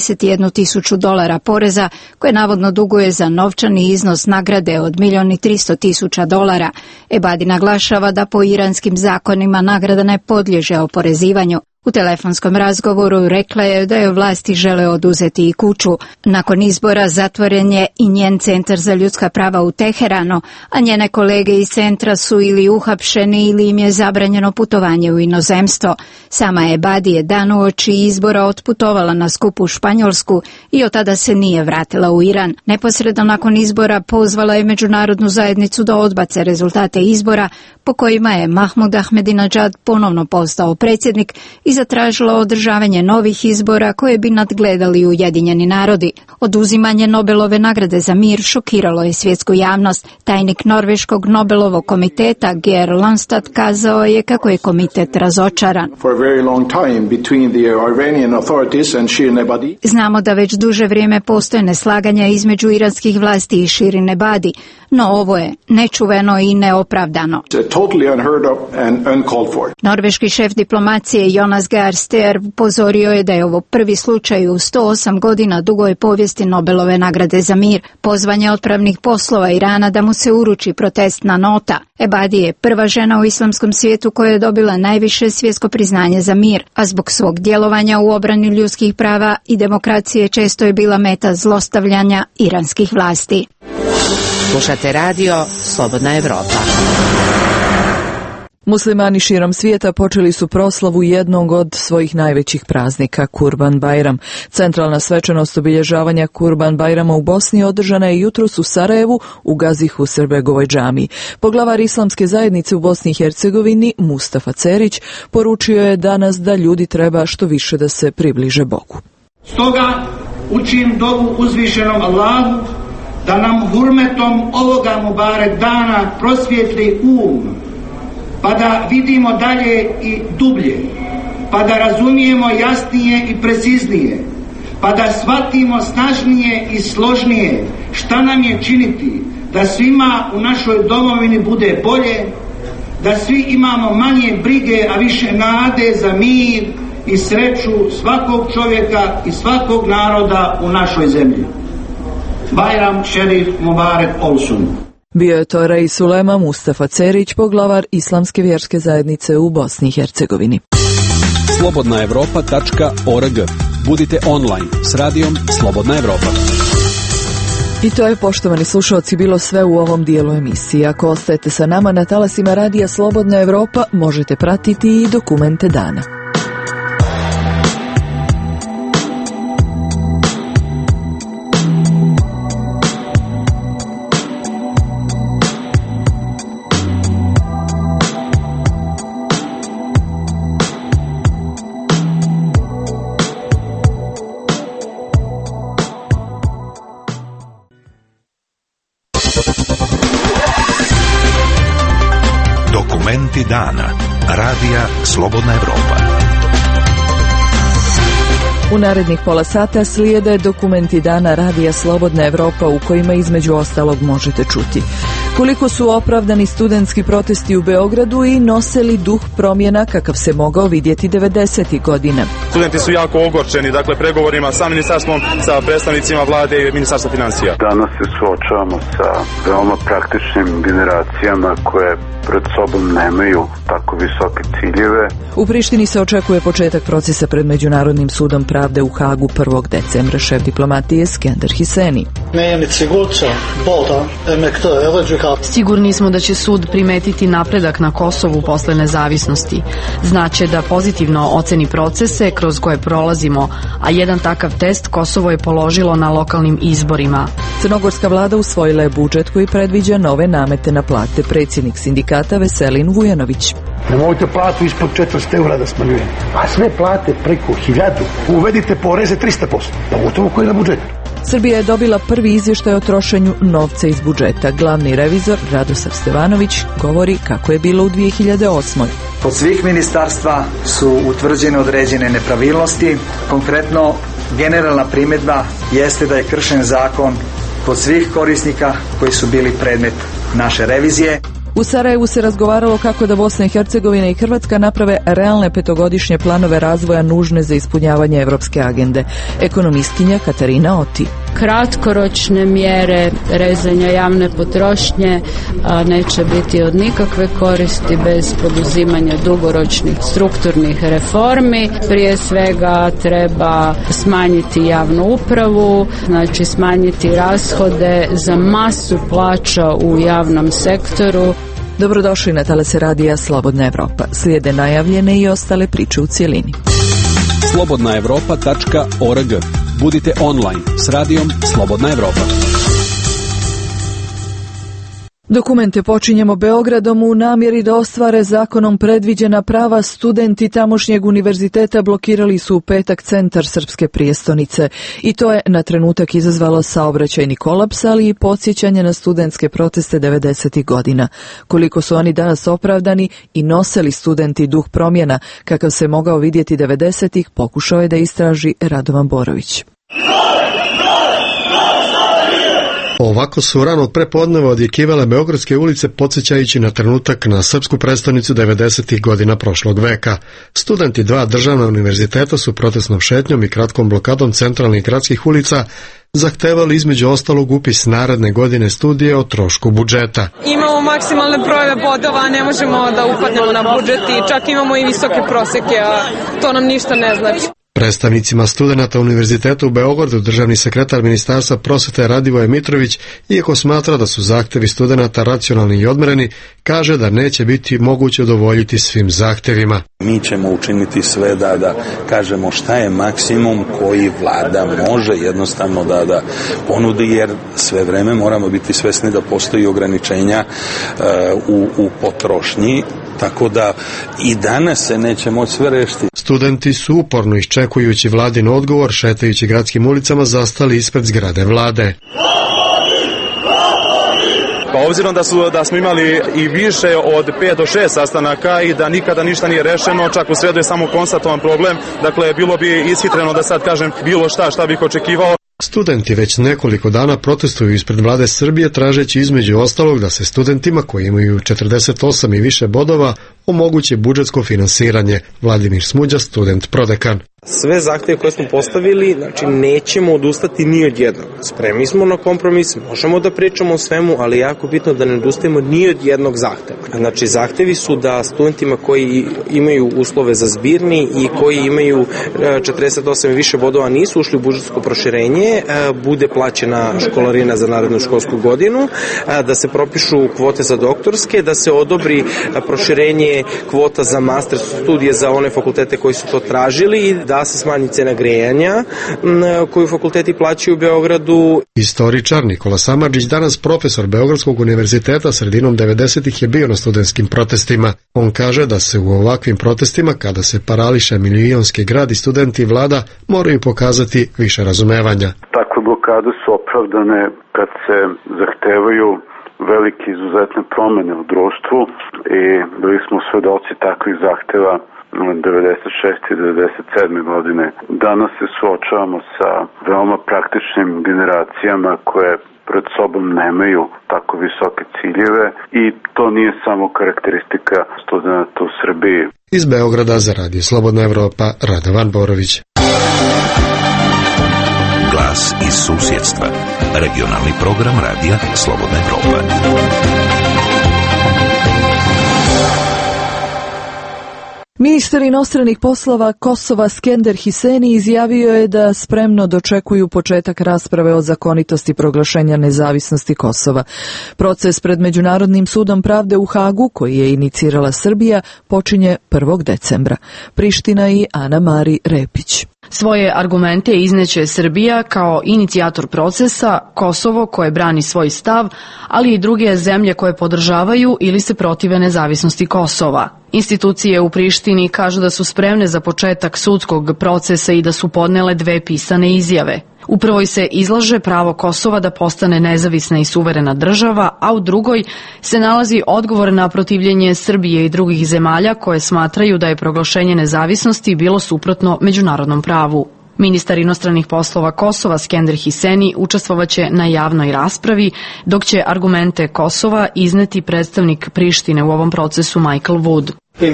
$41.000 poreza koje navodno duguje za novčani iznos nagrade od $1.300.000. Ebadi naglašava da po iranskim zakonima nagrada ne podliježe oporezivanju. U telefonskom razgovoru rekla je da joj vlasti žele oduzeti i kuću. Nakon izbora zatvoren je i njen centar za ljudska prava u Teheranu, a njene kolege iz centra su ili uhapšeni ili im je zabranjeno putovanje u inozemstvo. Sama Ebadi je dan uoči izbora otputovala na skup u Španjolsku i od tada se nije vratila u Iran. Neposredno nakon izbora pozvala je međunarodnu zajednicu da odbace rezultate izbora po kojima je Mahmud Ahmadinejad ponovno postao predsjednik i zatražila održavanje novih izbora koje bi nadgledali Ujedinjeni narodi. Oduzimanje Nobelove nagrade za mir šokiralo je svjetsku javnost. Tajnik Norveškog Nobelovog komiteta Geir Landstad kazao je kako je komitet razočaran. Znamo da već duže vrijeme postoje neslaganja između iranskih vlasti i Shirin Ebadi, no ovo je nečuveno i neopravdano. Norveški šef diplomacije Jonas Gahr Stere upozorio je da je ovo prvi slučaj u 108 godina dugoj povijesti Nobelove nagrade za mir. Pozvan je otpravnik poslova Irana da mu se uruči protestna nota. Ebadi je prva žena u islamskom svijetu koja je dobila najviše svjetsko priznanje za mir, a zbog svog djelovanja u obrani ljudskih prava i demokracije često je bila meta zlostavljanja iranskih vlasti. Slušate radio Slobodna Evropa. Muslimani širom svijeta počeli su proslavu jednog od svojih najvećih praznika, Kurban Bajram. Centralna svečanost obilježavanja Kurban Bajrama u Bosni održana je jutros u Sarajevu u Gazi Husrebegovoj džamiji. Poglavar islamske zajednice u Bosni i Hercegovini, Mustafa Cerić, poručio je danas da ljudi treba što više da se približe Bogu. Stoga učim dovu uzvišenom Allahu da nam hurmetom ovoga Mubarek dana prosvijetli pa da vidimo dalje i dublje, pa da razumijemo jasnije i preciznije, pa da shvatimo snažnije i složnije šta nam je činiti, da svima u našoj domovini bude bolje, da svi imamo manje brige, a više nade za mir i sreću svakog čovjeka i svakog naroda u našoj zemlji. Bajram Šerif Mubarek olsun. Bio je to Reis Ulema Mustafa Cerić, poglavar Islamske vjerske zajednice u Bosni i Hercegovini. Slobodnaevropa.org. Budite online s radijom Slobodna Evropa. I to je, poštovani slušalci, bilo sve u ovom dijelu emisije. Ako ostajete sa nama na talasima radija Slobodna Evropa, možete pratiti i dokumente dana. Dokumenti dana. Radija Slobodna Evropa. U narednih pola sata slijede dokumenti dana Radija Slobodna Evropa u kojima između ostalog možete čuti koliko su opravdani studentski protesti u Beogradu i nosili duh promjena kakav se mogao vidjeti 90. godina. Studenti su jako ogorčeni, dakle, pregovorima sa ministarstvom, sa predstavnicima vlade i ministarstva financija. Danas se suočavamo sa veoma praktičnim generacijama koje pred sobom nemaju tako visoke ciljeve. U Prištini se očekuje početak procesa pred Međunarodnim sudom pravde u Hagu 1. decembra. Šef diplomatije Skender Hiseni. Sigurni smo da će sud primetiti napredak na Kosovu posle nezavisnosti. Znaće da pozitivno oceni procese kroz koje prolazimo, a jedan takav test Kosovo je položilo na lokalnim izborima. Crnogorska vlada usvojila je budžet koji predviđa nove namete na plate. Predsjednik sindikata Veselin Vujanović. Nemojte platu ispod 400 eura da smanjujete, a sve plate preko 1000. Uvedite poreze 300%, pogotovo koji na budžetu. Srbija je dobila prvi izvještaj o trošenju novca iz budžeta. Glavni revizor Radosav Stevanović govori kako je bilo u 2008. Kod svih ministarstva su utvrđene određene nepravilnosti. Konkretno, generalna primjedba jeste da je kršen zakon kod svih korisnika koji su bili predmet naše revizije. U Sarajevu se razgovaralo kako da Bosna i Hercegovina i Hrvatska naprave realne petogodišnje planove razvoja nužne za ispunjavanje evropske agende. Ekonomistkinja Katarina Oti. Kratkoročne mjere rezanja javne potrošnje neće biti od nikakve koristi bez poduzimanja dugoročnih strukturnih reformi. Prije svega treba smanjiti javnu upravu, znači smanjiti rashode za masu plaća u javnom sektoru. Dobrodošli na talase radija Slobodna Evropa. Slijede najavljene i ostale priče u cjelini. Slobodnaevropa.org. Budite online s radijom Slobodna Evropa. Dokumente počinjemo Beogradom. U namjeri da ostvare zakonom predviđena prava, studenti tamošnjeg univerziteta blokirali su u petak centar srpske prijestolnice. I to je na trenutak izazvalo saobraćajni kolaps, ali i podsjećanje na studentske proteste 90. godina. Koliko su oni danas opravdani i nosili studenti duh promjena, kakav se mogao vidjeti 90. pokušao je da istraži Radovan Borović. Ovako su rano od prepodneva odjekivale beogradske ulice, podsjećajući na trenutak na srpsku prestonicu 90. godina prošlog veka. Studenti dva državna univerziteta su protestnom šetnjom i kratkom blokadom centralnih gradskih ulica zahtevali između ostalog upis naredne godine studije o trošku budžeta. Imamo maksimalne brojeve bodova, ne možemo da upadnemo na budžet i čak imamo i visoke prosjeke, a to nam ništa ne znači. Predstavnicima studenata Univerziteta u Beogradu državni sekretar Ministarstva prosvete Radivoje Mitrović, iako smatra da su zahtevi studenata racionalni i odmereni, kaže da neće biti moguće udovoljiti svim zahtevima. Mi ćemo učiniti sve da kažemo šta je maksimum koji vlada može jednostavno da ponudi, jer sve vreme moramo biti svesni da postoji ograničenja u potrošnji. Tako da i danas se neće moći sve rešiti. Studenti su uporno iščekujući vladin odgovor, šetajući gradskim ulicama, zastali ispred zgrade vlade. Pa obzirom da smo imali i više od 5 do 6 sastanaka i da nikada ništa nije rešeno, čak u sredu je samo konstatovan problem, dakle bilo bi ishitreno da sad kažem bilo šta bih očekivao. Studenti već nekoliko dana protestuju ispred vlade Srbije tražeći između ostalog da se studentima koji imaju 48 i više bodova omogući budžetsko finansiranje. Vladimir Smuđa, student prodekan. Sve zahteve koje smo postavili, znači nećemo odustati ni od jednog. Spremni smo na kompromis, možemo da pričamo o svemu, ali je jako bitno da ne odustajemo ni od jednog zahteva. Znači zahtevi su da studentima koji imaju uslove za zbirni i koji imaju 48 i više bodova nisu ušli u budžetsko proširenje, bude plaćena školarina za narednu školsku godinu, da se propišu kvote za doktorske, da se odobri proširenje kvota za master studije za one fakultete koji su to tražili i da se smanji cena grejanja koju fakulteti plaćaju u Beogradu. Istoričar Nikola Samardžić, danas profesor Beogradskog univerziteta, sredinom 90-ih je bio na studentskim protestima. On kaže da se u ovakvim protestima, kada se parališe milionski grad i studenti i vlada, moraju pokazati više razumevanja. Takve blokade su opravdane kad se zahtevaju velike izuzetne promene u društvu i bili smo svedoci takvih zahteva 96. i 97. godine. Danas se suočavamo sa veoma praktičnim generacijama koje pred sobom nemaju tako visoke ciljeve i to nije samo karakteristika studenta u Srbiji. Iz Beograda za Radio Slobodna Evropa, Radovan Borović. Glas iz susjedstva. Regionalni program Radija Slobodna Evropa. Ministar inostranih poslova Kosova Skender Hiseni izjavio je da spremno dočekuju početak rasprave o zakonitosti proglašenja nezavisnosti Kosova. Proces pred Međunarodnim sudom pravde u Hagu, koji je inicirala Srbija, počinje 1. decembra. Priština i Ana Mari Repić. Svoje argumente izneće Srbija kao inicijator procesa, Kosovo koje brani svoj stav, ali i druge zemlje koje podržavaju ili se protive nezavisnosti Kosova. Institucije u Prištini kažu da su spremne za početak sudskog procesa i da su podnele 2 pisane izjave. U prvoj se izlaže pravo Kosova da postane nezavisna i suverena država, a u drugoj se nalazi odgovor na protivljenje Srbije i drugih zemalja koje smatraju da je proglašenje nezavisnosti bilo suprotno međunarodnom pravu. Ministar inostranih poslova Kosova Skender Hiseni učestvovaće na javnoj raspravi, dok će argumente Kosova izneti predstavnik Prištine u ovom procesu Michael Wood.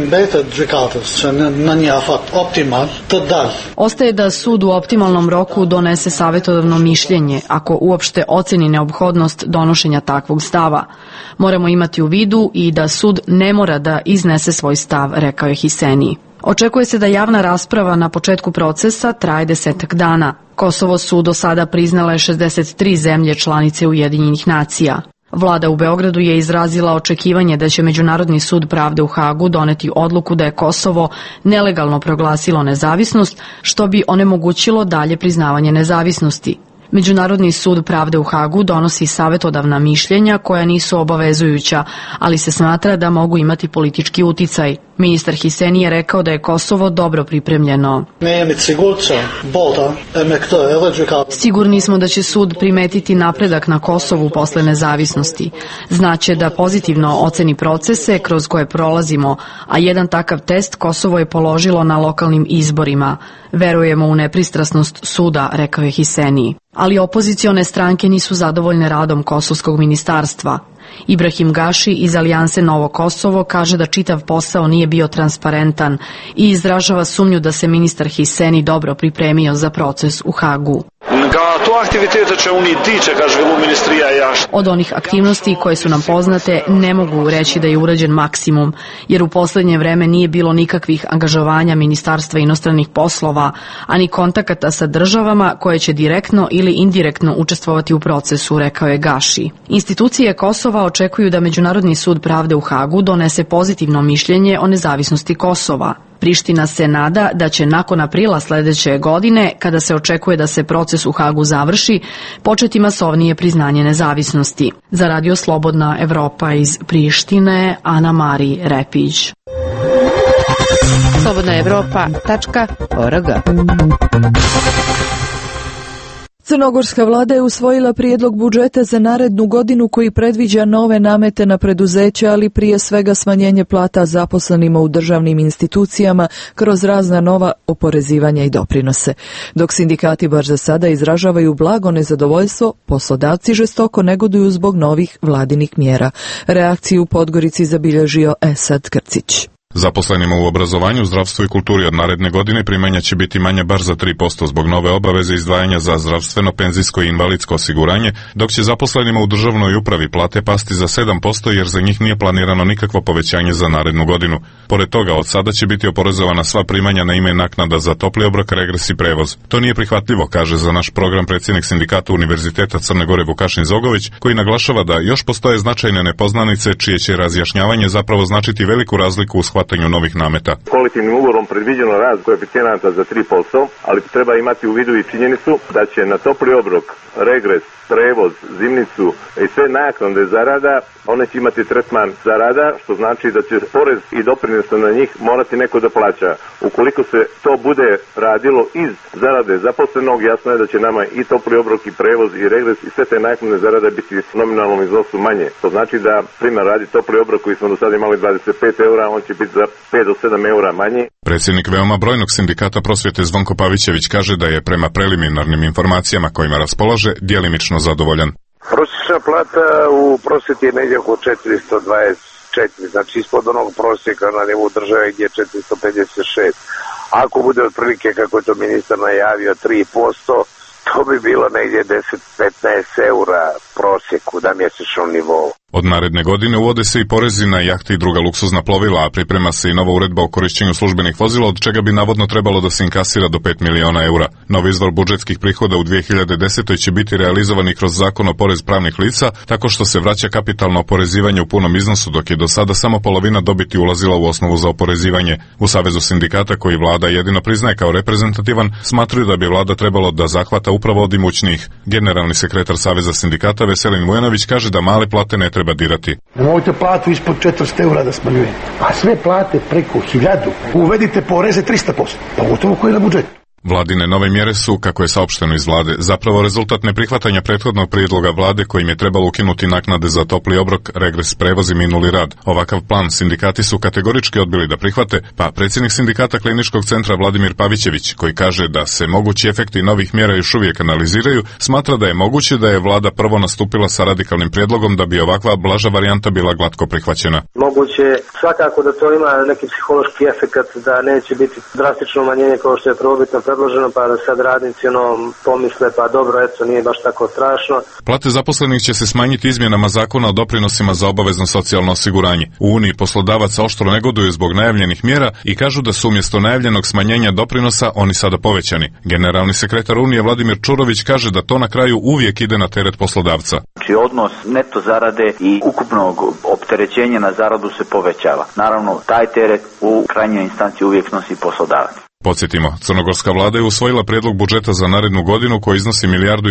Ostaje da sud u optimalnom roku donese savjetodavno mišljenje, ako uopšte oceni neophodnost donošenja takvog stava. Moramo imati u vidu i da sud ne mora da iznese svoj stav, rekao je Hiseni. Očekuje se da javna rasprava na početku procesa traje 10 dana. Kosovo su do sada priznale 63 zemlje članice Ujedinjenih nacija. Vlada u Beogradu je izrazila očekivanje da će Međunarodni sud pravde u Hagu doneti odluku da je Kosovo nelegalno proglasilo nezavisnost, što bi onemogućilo dalje priznavanje nezavisnosti. Međunarodni sud pravde u Hagu donosi savjetodavna mišljenja koja nisu obavezujuća, ali se smatra da mogu imati politički uticaj. Ministar Hiseni je rekao da je Kosovo dobro pripremljeno. Sigurni smo da će sud primetiti napredak na Kosovu posle nezavisnosti. Znaće da pozitivno oceni procese kroz koje prolazimo, a jedan takav test Kosovo je položilo na lokalnim izborima. Verujemo u nepristrasnost suda, rekao je Hiseni. Ali opozicione stranke nisu zadovoljne radom kosovskog ministarstva. Ibrahim Gaši iz Alijanse Novo Kosovo kaže da čitav posao nije bio transparentan i izražava sumnju da se ministar Hiseni dobro pripremio za proces u Hagu. Od onih aktivnosti koje su nam poznate ne mogu reći da je urađen maksimum, jer u poslednje vreme nije bilo nikakvih angažovanja Ministarstva inostranih poslova, ani kontakata sa državama koje će direktno ili indirektno učestvovati u procesu, rekao je Gaši. Institucije Kosova očekuju da Međunarodni sud pravde u Hagu donese pozitivno mišljenje o nezavisnosti Kosova. Priština se nada da će nakon aprila sledeće godine, kada se očekuje da se proces u Hagu završi, početi masovnije priznanje nezavisnosti. Za Radio Slobodna Evropa iz Prištine, Ana Mari Repić. slobodnaevropa.org. Crnogorska vlada je usvojila prijedlog budžeta za narednu godinu koji predviđa nove namete na preduzeća, ali prije svega smanjenje plata zaposlenima u državnim institucijama kroz razna nova oporezivanja i doprinose. Dok sindikati bar za sada izražavaju blago nezadovoljstvo, poslodavci žestoko negoduju zbog novih vladinih mjera. Reakciju u Podgorici zabilježio Esad Krcić. Zaposlenima u obrazovanju, zdravstvu i kulturi od naredne godine primanja će biti manja bar za 3% zbog nove obaveze izdvajanja za zdravstveno, penzijsko i invalidsko osiguranje, dok će zaposlenima u državnoj upravi plate pasti za 7% jer za njih nije planirano nikakvo povećanje za narednu godinu. Pored toga, od sada će biti oporezovana sva primanja na ime naknada za topli obrok, regres i prevoz. To nije prihvatljivo, kaže za naš program predsjednik Sindikata Univerziteta Crne Gore Vukašin Zogović, koji naglašava da još postoje značajne nepoznanice čije će razjašnjavanje zapravo značiti veliku razliku u shvatanju novih nameta. Kolektivnim ugovorom predviđeno rast koeficijenata za 3%, ali treba imati u vidu i činjenicu da će na topli obrok, regres, prevoz, zimnicu i sve naknade zarada, one će imati tretman zarada, što znači da će porez i doprinos na njih morati neko da plaća. Ukoliko se to bude radilo iz zarade zaposlenog, jasno je da će nama i topli obrok i prevoz i regres i sve te naknade zarade biti u nominalnom iznosu manje. To znači da, primjer radi topli obrok koji smo do sada imali 25 eura, on će biti za 5 do 7 eura manji. Predsjednik veoma brojnog sindikata prosvjete Zvonko Pavićević kaže da je prema preliminarnim informacijama kojima raspolaže djelimično zadovoljan. Prosječna plata u prosvjeti je negdje oko 424, znači ispod onog prosjeka na nivou države gdje je 456. Ako bude otprilike kako je to ministar najavio 3%, to bi bilo negdje 10-15 eura prosjeku na mjesečnom nivou. Od naredne godine uvode se i porezi na jahte i druga luksuzna plovila, a priprema se i nova uredba o korišćenju službenih vozila, od čega bi navodno trebalo da se inkasira do 5 miliona eura. Novi izvor budžetskih prihoda u 2010. će biti realizovani kroz zakon o porez pravnih lica, tako što se vraća kapitalno oporezivanje u punom iznosu, dok je do sada samo polovina dobiti ulazila u osnovu za oporezivanje. U Savezu sindikata, koji vlada jedino priznaje kao reprezentativan, smatruju da bi vlada trebalo da zahvata upravo od imućnijih. Generalni sekretar Saveza sindikata Veselin Vujanović kaže da male plate ne treba dirati. Nemojte platu ispod 400 eura da smanjujete, a sve plate preko 1000. Uvedite poreze 300%, pogotovo koji na budžet. Vladine nove mjere su, kako je saopšteno iz vlade, zapravo rezultat neprihvatanja prethodnog prijedloga vlade kojim je trebalo ukinuti naknade za topli obrok, regres, prevoz i minuli rad. Ovakav plan sindikati su kategorički odbili da prihvate, pa predsjednik sindikata Kliničkog centra Vladimir Pavićević, koji kaže da se mogući efekti novih mjera još uvijek analiziraju, smatra da je moguće da je vlada prvo nastupila sa radikalnim prijedlogom da bi ovakva blaža varijanta bila glatko prihvaćena. Moguće svakako da to ima neki psihološki efekat, da neće biti drastično umanjenje kao što je prvobitno predloženo, pa da sad radnici pomisle pa dobro, eto, nije baš tako strašno. Plate zaposlenih će se smanjiti izmjenama zakona o doprinosima za obavezno socijalno osiguranje. U Uniji poslodavaca oštro negoduju zbog najavljenih mjera i kažu da su umjesto najavljenog smanjenja doprinosa oni sada povećani. Generalni sekretar Unije Vladimir Čurović kaže da to na kraju uvijek ide na teret poslodavca. Znači odnos neto zarade i ukupnog opterećenja na zaradu se povećava. Naravno, taj teret u krajnjoj instanci uvijek nosi poslodavac. Podsjetimo, crnogorska vlada je usvojila prijedlog budžeta za narednu godinu koji iznosi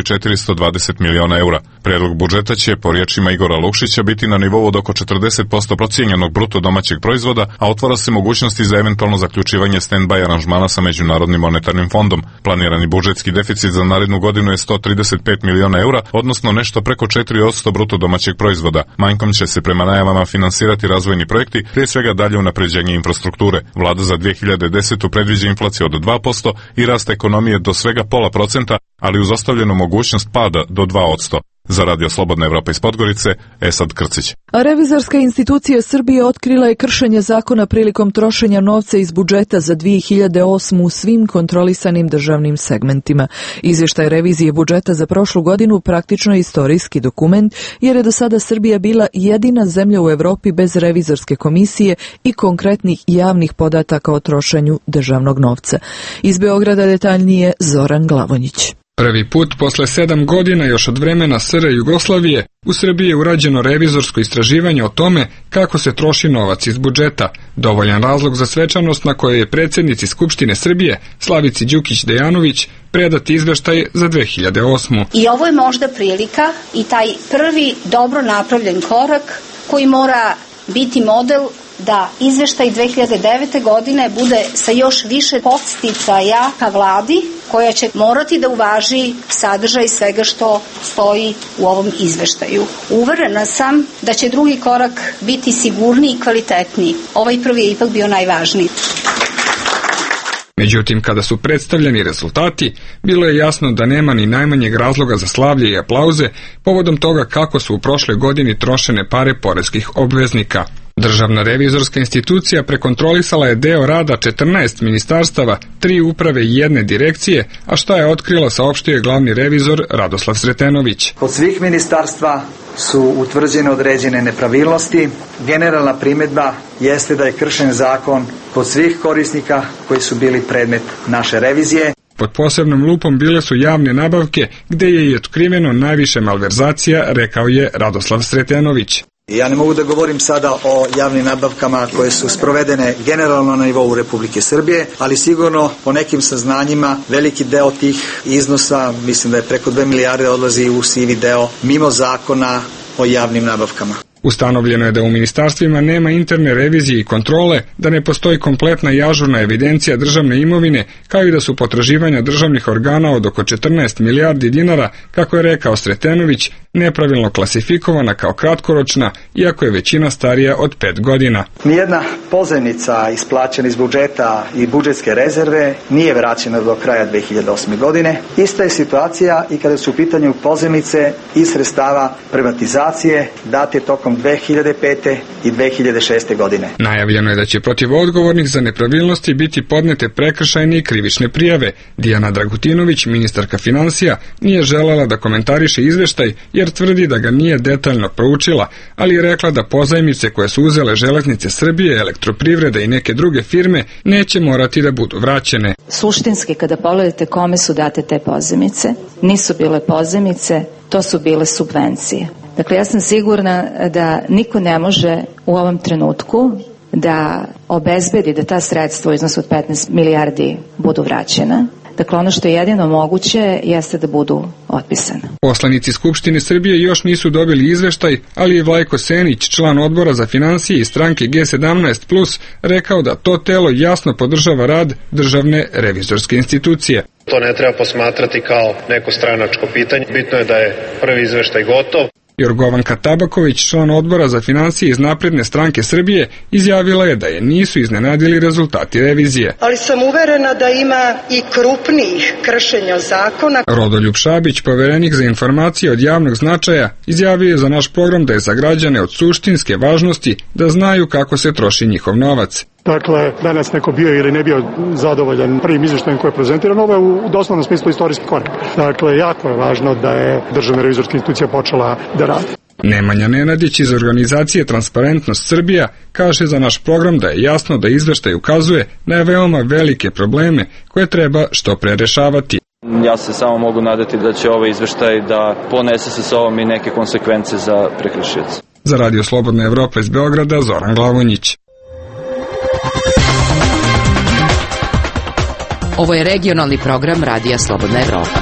1.420 miliona eura. Prijedlog budžeta će, po riječima Igora Lukšića, biti na nivou od oko 40% procijenjenog bruto domaćeg proizvoda, a otvara se mogućnosti za eventualno zaključivanje stand-by aranžmana sa Međunarodnim monetarnim fondom. Planirani budžetski deficit za narednu godinu je 135 miliona eura, odnosno nešto preko 4% bruto domaćeg proizvoda. Manjkom će se prema najavama finansirati razvojni projekti, prije svega dalje unapređenje infrastrukture. Vlada za 2010. predviđa inflaciju od 2% i rast ekonomije do svega 0,5%, ali uz ostavljenu mogućnost pada do 2%. Za Radio Slobodna Evropa iz Podgorice, Esad Krcić. A revizorska institucija Srbije otkrila je kršenje zakona prilikom trošenja novca iz budžeta za 2008. u svim kontrolisanim državnim segmentima. Izvještaj revizije budžeta za prošlu godinu praktično je istorijski dokument, jer je do sada Srbija bila jedina zemlja u Evropi bez revizorske komisije i konkretnih javnih podataka o trošenju državnog novca. Iz Beograda detaljnije Zoran Glavonjić. Prvi put posle 7 godina još od vremena SR Jugoslavije u Srbiji je urađeno revizorsko istraživanje o tome kako se troši novac iz budžeta. Dovoljan razlog za svečanost na kojoj je predsjednici Skupštine Srbije Slavici Đukić-Dejanović predati izveštaj za 2008. I ovo je možda prilika i taj prvi dobro napravljen korak koji mora biti model da izveštaj 2009. godine bude sa još više podsticaja ka vladi koja će morati da uvaži sadržaj svega što stoji u ovom izveštaju. Uverena sam da će drugi korak biti sigurniji i kvalitetniji. Ovaj prvi je ipak bio najvažniji. Međutim, kada su predstavljeni rezultati, bilo je jasno da nema ni najmanjeg razloga za slavlje i aplauze povodom toga kako su u prošloj godini trošene pare poreskih obveznika. Državna revizorska institucija prekontrolisala je deo rada 14 ministarstava, 3 uprave i 1 direkcije, a šta je otkrila saopštio je glavni revizor Radoslav Sretenović. Kod svih ministarstva su utvrđene određene nepravilnosti. Generalna primedba jeste da je kršen zakon kod svih korisnika koji su bili predmet naše revizije. Pod posebnom lupom bile su javne nabavke, gde je i otkriveno najviše malverzacija, rekao je Radoslav Sretenović. Ja ne mogu da govorim sada o javnim nabavkama koje su sprovedene generalno na nivou Republike Srbije, ali sigurno po nekim saznanjima veliki deo tih iznosa, mislim da je preko 2 milijarde, odlazi u sivi deo mimo zakona o javnim nabavkama. Ustanovljeno je da u ministarstvima nema interne revizije i kontrole, da ne postoji kompletna i ažurna evidencija državne imovine, kao i da su potraživanja državnih organa od oko 14 milijardi dinara, kako je rekao Sretenović, nepravilno klasifikovana kao kratkoročna, iako je većina starija od 5 godina. Nijedna pozajmica isplaćena iz budžeta i budžetske rezerve nije vraćena do kraja 2008. godine. Ista je situacija i kada su u pitanju pozajmice i sredstava privatizacije date tokom 2005. i 2006. godine. Najavljeno je da će protiv odgovornih za nepravilnosti biti podnete prekršajne i krivične prijave. Dijana Dragutinović, ministarka finansija, nije želela da komentariše izveštaj jer tvrdi da ga nije detaljno proučila, ali je rekla da pozajmice koje su uzele Železnice Srbije, Elektroprivreda i neke druge firme neće morati da budu vraćene. Suštinski, kada pogledate kome su date te pozajmice, nisu bile pozajmice, to su bile subvencije. Dakle, ja sam sigurna da niko ne može u ovom trenutku da obezbedi da ta sredstva u iznosu od 15 milijardi budu vraćena. Dakle, ono što je jedino moguće jeste da budu otpisane. Poslanici Skupštine Srbije još nisu dobili izveštaj, ali je Vlajko Senić, član odbora za finansije i stranke G17+, rekao da to telo jasno podržava rad Državne revizorske institucije. To ne treba posmatrati kao neko stranačko pitanje. Bitno je da je prvi izveštaj gotov. Jorgovanka Tabaković, član odbora za finansije iz Napredne stranke Srbije, izjavila je da je nisu iznenadili rezultati revizije. Ali sam uverena da ima i krupnijih kršenja zakona. Rodoljub Šabić, poverenik za informacije od javnog značaja, izjavio je za naš program da je za građane od suštinske važnosti da znaju kako se troši njihov novac. Dakle, danas neko bio ili ne bio zadovoljan prvim izvještajem koje je prezentirano, ovo je u doslovnom smislu istorijski korak. Dakle, jako je važno da je Državna revizorska institucija počela da radi. Nemanja Nenadić iz organizacije Transparentnost Srbija kaže za naš program da je jasno da izveštaj ukazuje na veoma velike probleme koje treba što pre rešavati. Ja se samo mogu nadati da će ovaj izveštaj da ponese sa sobom i neke konsekvence za prekršioce. Za Radio Slobodna Evropa iz Beograda, Zoran Glavonjić. Ovo je regionalni program Radija Slobodna Evropa.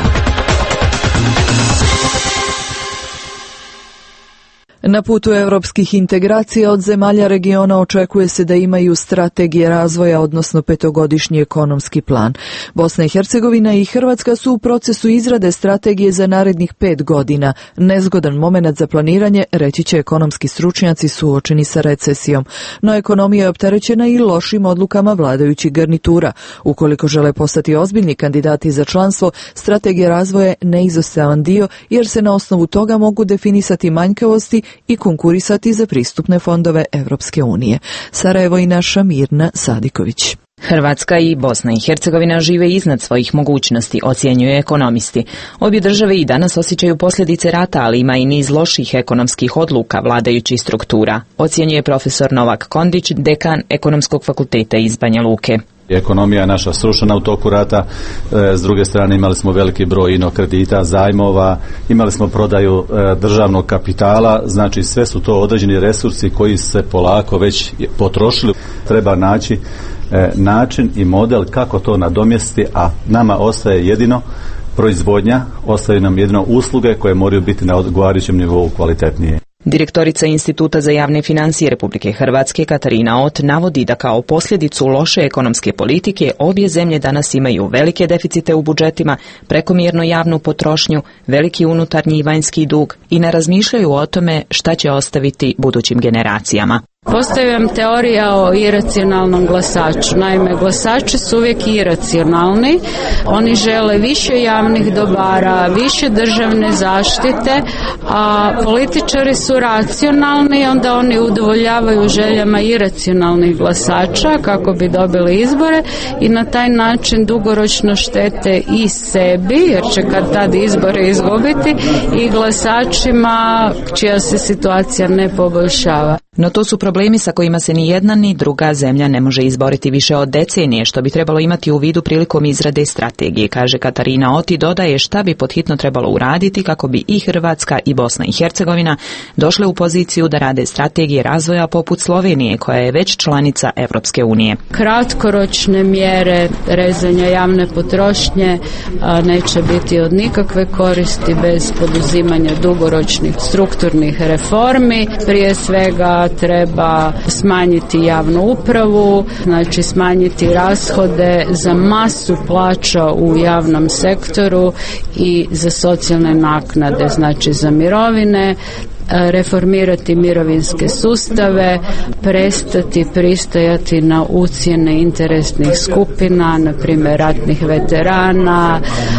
Na putu evropskih integracija od zemalja regiona očekuje se da imaju strategije razvoja, odnosno 5-godišnji ekonomski plan. Bosna i Hercegovina i Hrvatska su u procesu izrade strategije za narednih 5 godina. Nezgodan moment za planiranje, reći će ekonomski stručnjaci suočeni sa recesijom. No ekonomija je opterećena i lošim odlukama vladajućih garnitura. Ukoliko žele postati ozbiljni kandidati za članstvo, strategija razvoja je neizostavan dio, jer se na osnovu toga mogu definisati manjkavosti i konkurisati za pristupne fondove Evropske unije. Sarajevo i naša Mirna Sadiković. Hrvatska i Bosna i Hercegovina žive iznad svojih mogućnosti, ocjenjuju ekonomisti. Obje države i danas osjećaju posljedice rata, ali ima i niz loših ekonomskih odluka vladajućih struktura, ocjenjuje profesor Novak Kondić, dekan Ekonomskog fakulteta iz Banja Luke. Ekonomija je naša srušena u toku rata, s druge strane imali smo veliki broj kredita, zajmova, imali smo prodaju državnog kapitala, znači sve su to određeni resursi koji se polako već potrošili. Treba naći način i model kako to nadomjestiti, a nama ostaje jedino proizvodnja, ostaju nam jedino usluge koje moraju biti na odgovarajućem nivou kvalitetnije. Direktorica Instituta za javne financije Republike Hrvatske Katarina Ot navodi da kao posljedicu loše ekonomske politike obje zemlje danas imaju velike deficite u budžetima, prekomjernu javnu potrošnju, veliki unutarnji i vanjski dug i ne razmišljaju o tome šta će ostaviti budućim generacijama. Postoji vam teorija o iracionalnom glasaču. Naime, glasači su uvijek iracionalni. Oni žele više javnih dobara, više državne zaštite, a političari su racionalni, onda oni udovoljavaju željama iracionalnih glasača kako bi dobili izbore i na taj način dugoročno štete i sebi, jer će kad tad izbore izgubiti, i glasačima čija se situacija ne poboljšava. No to su problemi sa kojima se ni jedna ni druga zemlja ne može izboriti više od decenije, što bi trebalo imati u vidu prilikom izrade strategije, kaže Katarina Oti. Dodaje šta bi podhitno trebalo uraditi kako bi i Hrvatska i Bosna i Hercegovina došle u poziciju da rade strategije razvoja poput Slovenije, koja je već članica Evropske unije. Kratkoročne mjere rezanja javne potrošnje neće biti od nikakve koristi bez poduzimanja dugoročnih strukturnih reformi. Prije svega treba smanjiti javnu upravu, znači smanjiti rashode za masu plaća u javnom sektoru i za socijalne naknade, znači za mirovine, reformirati mirovinske sustave, prestati pristajati na ucjene interesnih skupina, na primjer ratnih veterana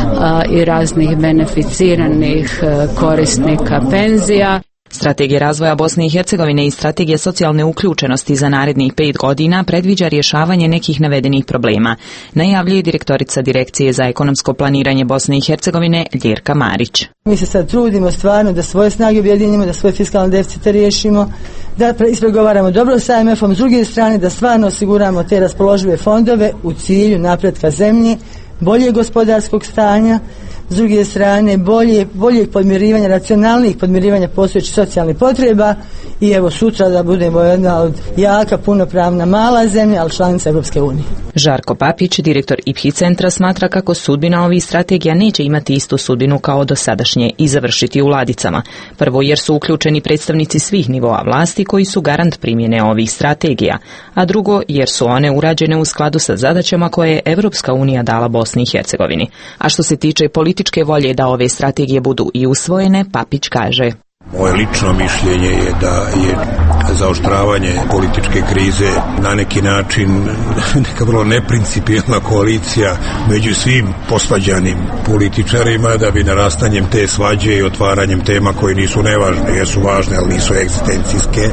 i raznih beneficiranih korisnika penzija. Strategija razvoja Bosne i Hercegovine i strategija socijalne uključenosti za narednih 5 godina predviđa rješavanje nekih navedenih problema, najavljuje direktorica Direkcije za ekonomsko planiranje Bosne i Hercegovine Ljirka Marić. Mi se sad trudimo stvarno da svoje snage objedinimo, da svoje fiskalne deficite riješimo, da ispregovaramo dobro sa IMF-om, s druge strane da stvarno osiguramo te raspoložive fondove u cilju napretka zemlje, boljeg gospodarskog stanja, s druge strane boljeg podmirivanja, racionalnijih podmirivanja postojećih socijalnih potreba i evo sutra da budemo jedna od jaka, punopravna, mala zemlja, ali članica Evropske unije. Žarko Papić, direktor IPHI centra, smatra kako sudbina ovih strategija neće imati istu sudbinu kao dosadašnje i završiti u ladicama. Prvo jer su uključeni predstavnici svih nivoa vlasti koji su garant primjene ovih strategija, a drugo jer su one urađene u skladu sa zadaćama koje je Evropska unija dala Bosni i Hercegovini. A što se tiče političke volje da ove strategije budu i usvojene, Papić kaže: Moje lično mišljenje je da je zaoštravanje političke krize na neki način neka vrlo neprincipijelna koalicija među svim posvađanim političarima, da bi narastanjem te svađe i otvaranjem tema koje nisu nevažne, jer su važne, ali nisu egzistencijske,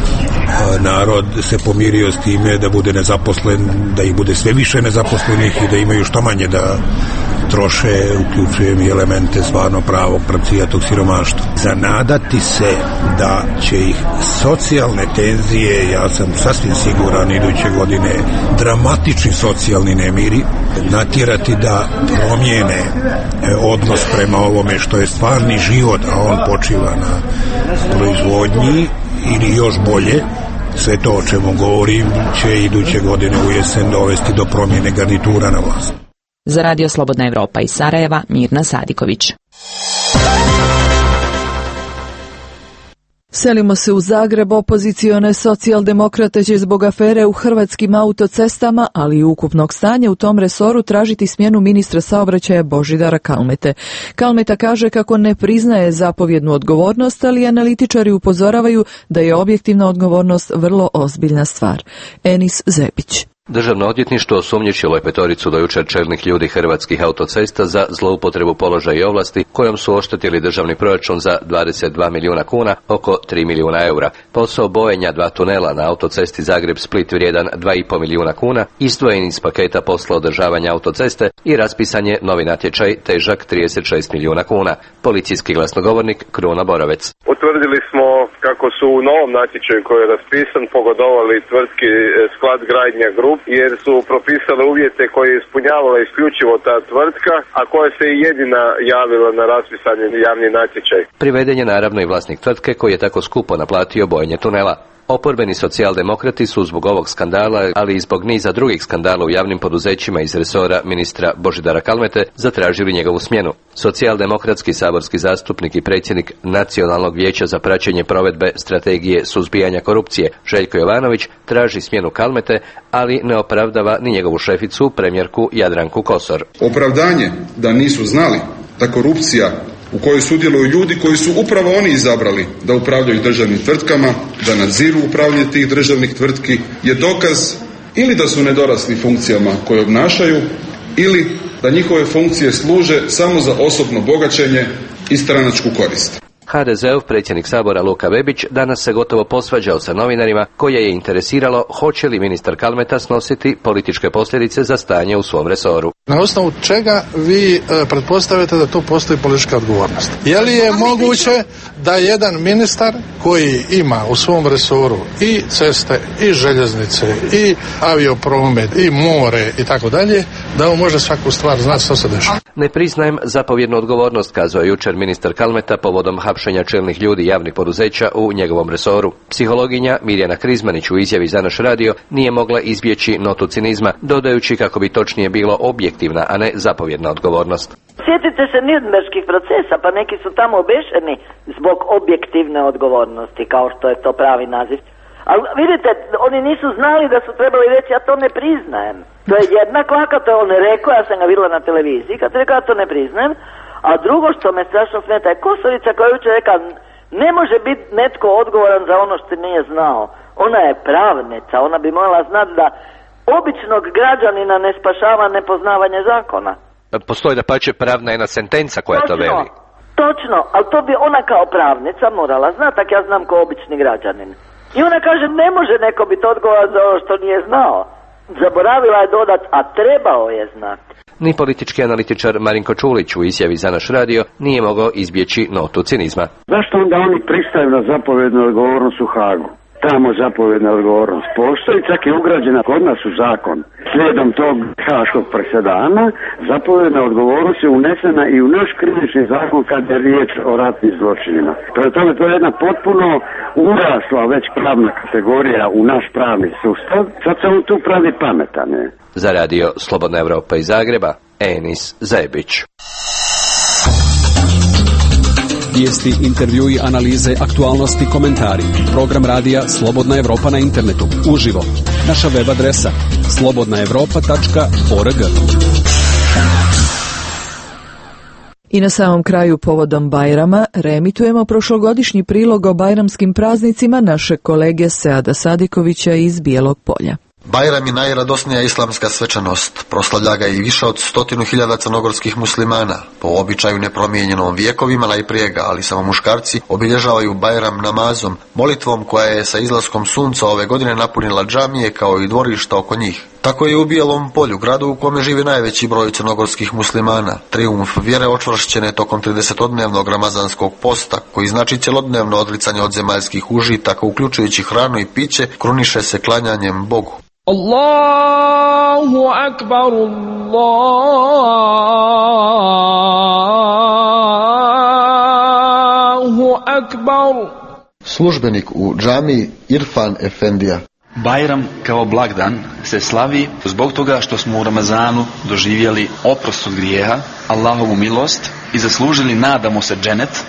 narod se pomirio s time da bude nezaposlen, da ih bude sve više nezaposlenih i da imaju što manje da troše, uključujem i elemente stvarno pravog pravcijatog siromaštva. Zanadati se da će ih socijalne tenzije, ja sam sasvim siguran, iduće godine dramatični socijalni nemiri natjerati da promijene odnos prema ovome što je stvarni život, a on počiva na proizvodnji, ili još bolje, sve to o čemu govorim će iduće godine u jesen dovesti do promjene garnitura na vlast. Za Radio Slobodna Evropa iz Sarajeva, Mirna Sadiković. Selimo se u Zagreb. Opozicione socijaldemokrate će zbog afere u hrvatskim autocestama, ali i ukupnog stanja u tom resoru tražiti smjenu ministra saobraćaja Božidara Kalmete. Kalmeta kaže kako ne priznaje zapovjednu odgovornost, ali analitičari upozoravaju da je objektivna odgovornost vrlo ozbiljna stvar. Enis Zepić. Državno odvjetništvo osumnjičilo je petoricu do jučer čelnih ljudi Hrvatskih autocesta za zloupotrebu položaja i ovlasti kojom su oštetili državni proračun za 22 milijuna kuna, oko 3 milijuna eura. Posao bojenja 2 tunela na autocesti Zagreb-Split vrijedan 2,5 milijuna kuna, izdvojen iz paketa posla održavanja autoceste i raspisan je novi natječaj težak 36 milijuna kuna. Policijski glasnogovornik Kruno Borovec. Utvrdili smo kako su u novom natječaju koji je raspisan pogodovali tvrtki Sklad Gradnja Grup, jer su propisale uvjete koje je ispunjavala isključivo ta tvrtka, a koja se i jedina javila na raspisani javni natječaj. Priveden je naravno i vlasnik tvrtke koji je tako skupo naplatio bojenje tunela. Oporbeni socijaldemokrati su zbog ovog skandala, ali i zbog niza drugih skandala u javnim poduzećima iz resora ministra Božidara Kalmete zatražili njegovu smjenu. Socijaldemokratski saborski zastupnik i predsjednik Nacionalnog vijeća za praćenje provedbe strategije suzbijanja korupcije Željko Jovanović traži smjenu Kalmete, ali ne opravdava ni njegovu šeficu, premijerku Jadranku Kosor. Opravdanje da nisu znali da korupcija u kojoj sudjeluju ljudi koji su upravo oni izabrali da upravljaju državnim tvrtkama, da nadziru upravljanje tih državnih tvrtki, je dokaz ili da su nedorasli funkcijama koje obnašaju, ili da njihove funkcije služe samo za osobno bogaćenje i stranačku korist. HDZ-ov predsjednik Sabora Luka Bebić danas se gotovo posvađao sa novinarima koje je interesiralo hoće li ministar Kalmeta snositi političke posljedice za stanje u svom resoru. Na osnovu čega vi pretpostavljate da tu postoji politička odgovornost? Je li je moguće da jedan ministar koji ima u svom resoru i ceste, i željeznice, i aviopromet, i more i tako dalje, da on može svaku stvar znati što se dešava? Ne priznajem zapovjednu odgovornost, kazao je jučer ministar Kalmeta povodom hapšenja čelnih ljudi javnih poduzeća u njegovom resoru. Psihologinja Mirjana Krizmanić u izjavi za naš radio nije mogla izbjeći notu cinizma, dodajući kako bi točnije bilo objektivna, a ne zapovjedna odgovornost. Sjetite se Nürnberških procesa, pa neki su tamo obešeni zbog objektivne odgovornosti, kao što je to pravi naziv. Ali vidite, oni nisu znali da su trebali reći, ja to ne priznajem. To je jedna kvaka, to je on rekao, ja sam ga vidjela na televiziji, kad rekao, ja to ne priznajem. A drugo što me strašno smeta je Kosorica koja je jučer rekla, ne može biti netko odgovoran za ono što nije znao. Ona je pravnica, ona bi morala znati da običnog građanina ne spašava nepoznavanje zakona. Postoji da pače pravna jedna sentenca koja to veli. Točno, ali to bi ona kao pravnica morala znati, tak ja znam kao obični građanin. I ona kaže, ne može neko biti odgovoran za ono što nije znao. Zaboravila je dodat, a trebao je znati. Ni politički analitičar Marinko Čulić u izjavi za naš radio nije mogao izbjeći notu cinizma. Zašto onda oni pristaju na zapovjednu odgovornost u Hagu? Tamo zapovjedna odgovornost postoji, čak je ugrađena kod nas u zakon. Slijedom tog haškog presedana, zapovjedna odgovornost je unesena i u naš krivični zakon kad je riječ o ratnim zločinima. Prema tome, to je jedna potpuno urasla već pravna kategorija u naš pravni sustav. Sad se on tu pravi pametan. Za radio Slobodna Evropa iz Zagreba, Enis Zebić. Vijesti, intervjui, analize, aktualnosti, komentari. Program radija Slobodna Evropa na internetu. Uživo. Naša web adresa slobodnaevropa.org. I na samom kraju povodom Bajrama reemitujemo prošlogodišnji prilog o bajramskim praznicima naše kolege Seada Sadikovića iz Bijelog Polja. Bajram je najradosnija islamska svečanost, proslavlja ga i više od 100.000 crnogorskih muslimana, po običaju nepromijenjenom vjekovima najprije ga, ali samo muškarci obilježavaju Bajram namazom, molitvom koja je sa izlaskom sunca ove godine napunila džamije kao i dvorišta oko njih. Tako je u Bijelom Polju, gradu u kome živi najveći broj crnogorskih muslimana, trijumf vjere očvršćene tokom 30-dnevnog ramazanskog posta, koji znači cjelodnevno odricanje od zemaljskih užitaka, uključujući hranu i piće, kruniše se klanjanjem Bogu. Allahu akbar, Allahu akbar. Službenik u džamiji Irfan Efendija. Bajram kao blagdan se slavi zbog toga što smo u Ramazanu doživjeli oprost od grijeha, Allahovu milost i zaslužili, nadamo se, dženet.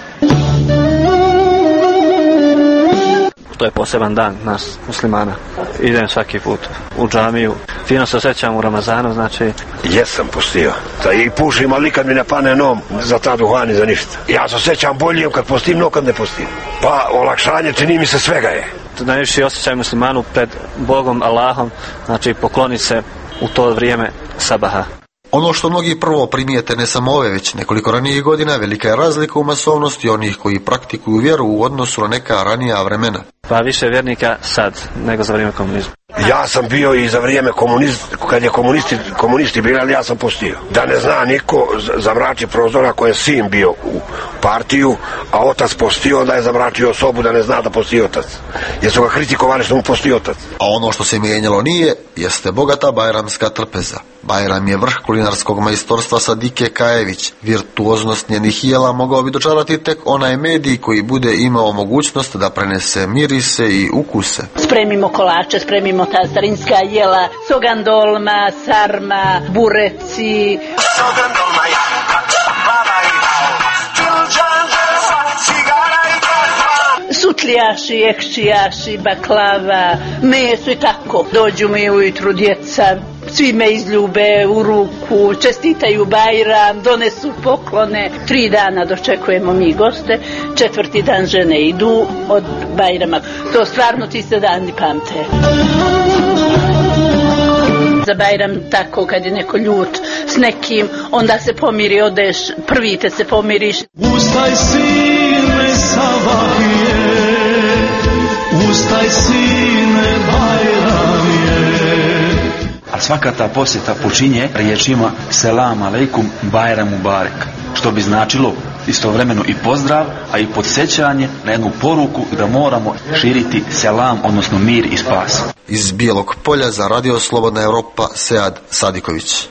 To je poseban dan nas muslimana. Idem svaki put u džamiju. Fino se osjećam u Ramazanu, znači... Jesam postio. I pušim, ali nikad mi ne pane nom za ta duhani, za ništa. Ja se osjećam bolje kad postim, no kad ne postim. Pa olakšanje čini mi se svega je. Najviši osjećaj muslimanu pred Bogom, Allahom, znači pokloniti se u to vrijeme sabaha. Ono što mnogi prvo primijete ne samo ove, već nekoliko ranijih godina, velika je razlika u masovnosti onih koji praktikuju vjeru u odnosu na neka ranija vremena. Pa više vjernika sad nego za vrijeme komunizma. Ja sam bio i za vrijeme kad je komunisti bili, ali ja sam postio. Da ne zna niko zamrači prozor ako je sin bio u partiju, a otac postio, onda je zamračio sobu da ne zna da posti otac. Jer su ga kritikovali što mu posti otac. A ono što se mijenjalo nije, jeste bogata bajramska trpeza. Bajram je vrh kulinarskog majstorstva Sadike Kajević. Virtuoznost njenih jela mogao bi dočarati tek onaj medij koji bude imao mogućnost da prenese mirise i ukuse. Spremimo kolače, spremimo ta starinska jela, sogandolma, sarma, bureci. Sogandolma, sutljaši, ekšijaši, baklava, meso i tako. Dođu mi ujutru djeca, svi me izljube u ruku, čestitaju Bajram, donesu poklone. 3 dana dočekujemo mi goste, 4. dan žene idu od Bajrama. To stvarno ti se dani pamte. Za Bajram tako kad je neko ljut s nekim, onda se pomiri, odeš, prvi te se pomiriš. Ustaj sine Sabahije, ustaj sine Bajram je. A svaka ta posjeta počinje riječima selam aleikum Bajram Mubarek, što bi značilo istovremeno i pozdrav, a i podsjećanje na jednu poruku da moramo širiti selam, odnosno mir i spas. Iz Bijelog Polja za Radio Slobodna Evropa, Sead Sadiković.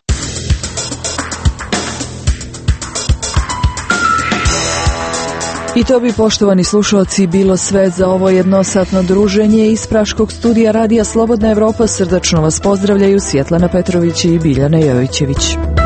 I to bi, poštovani slušalci, bilo sve za ovo jednosatno druženje. Iz Praškog studija Radija Slobodna Evropa srdačno vas pozdravljaju Svjetlana Petrović i Biljana Jovićević.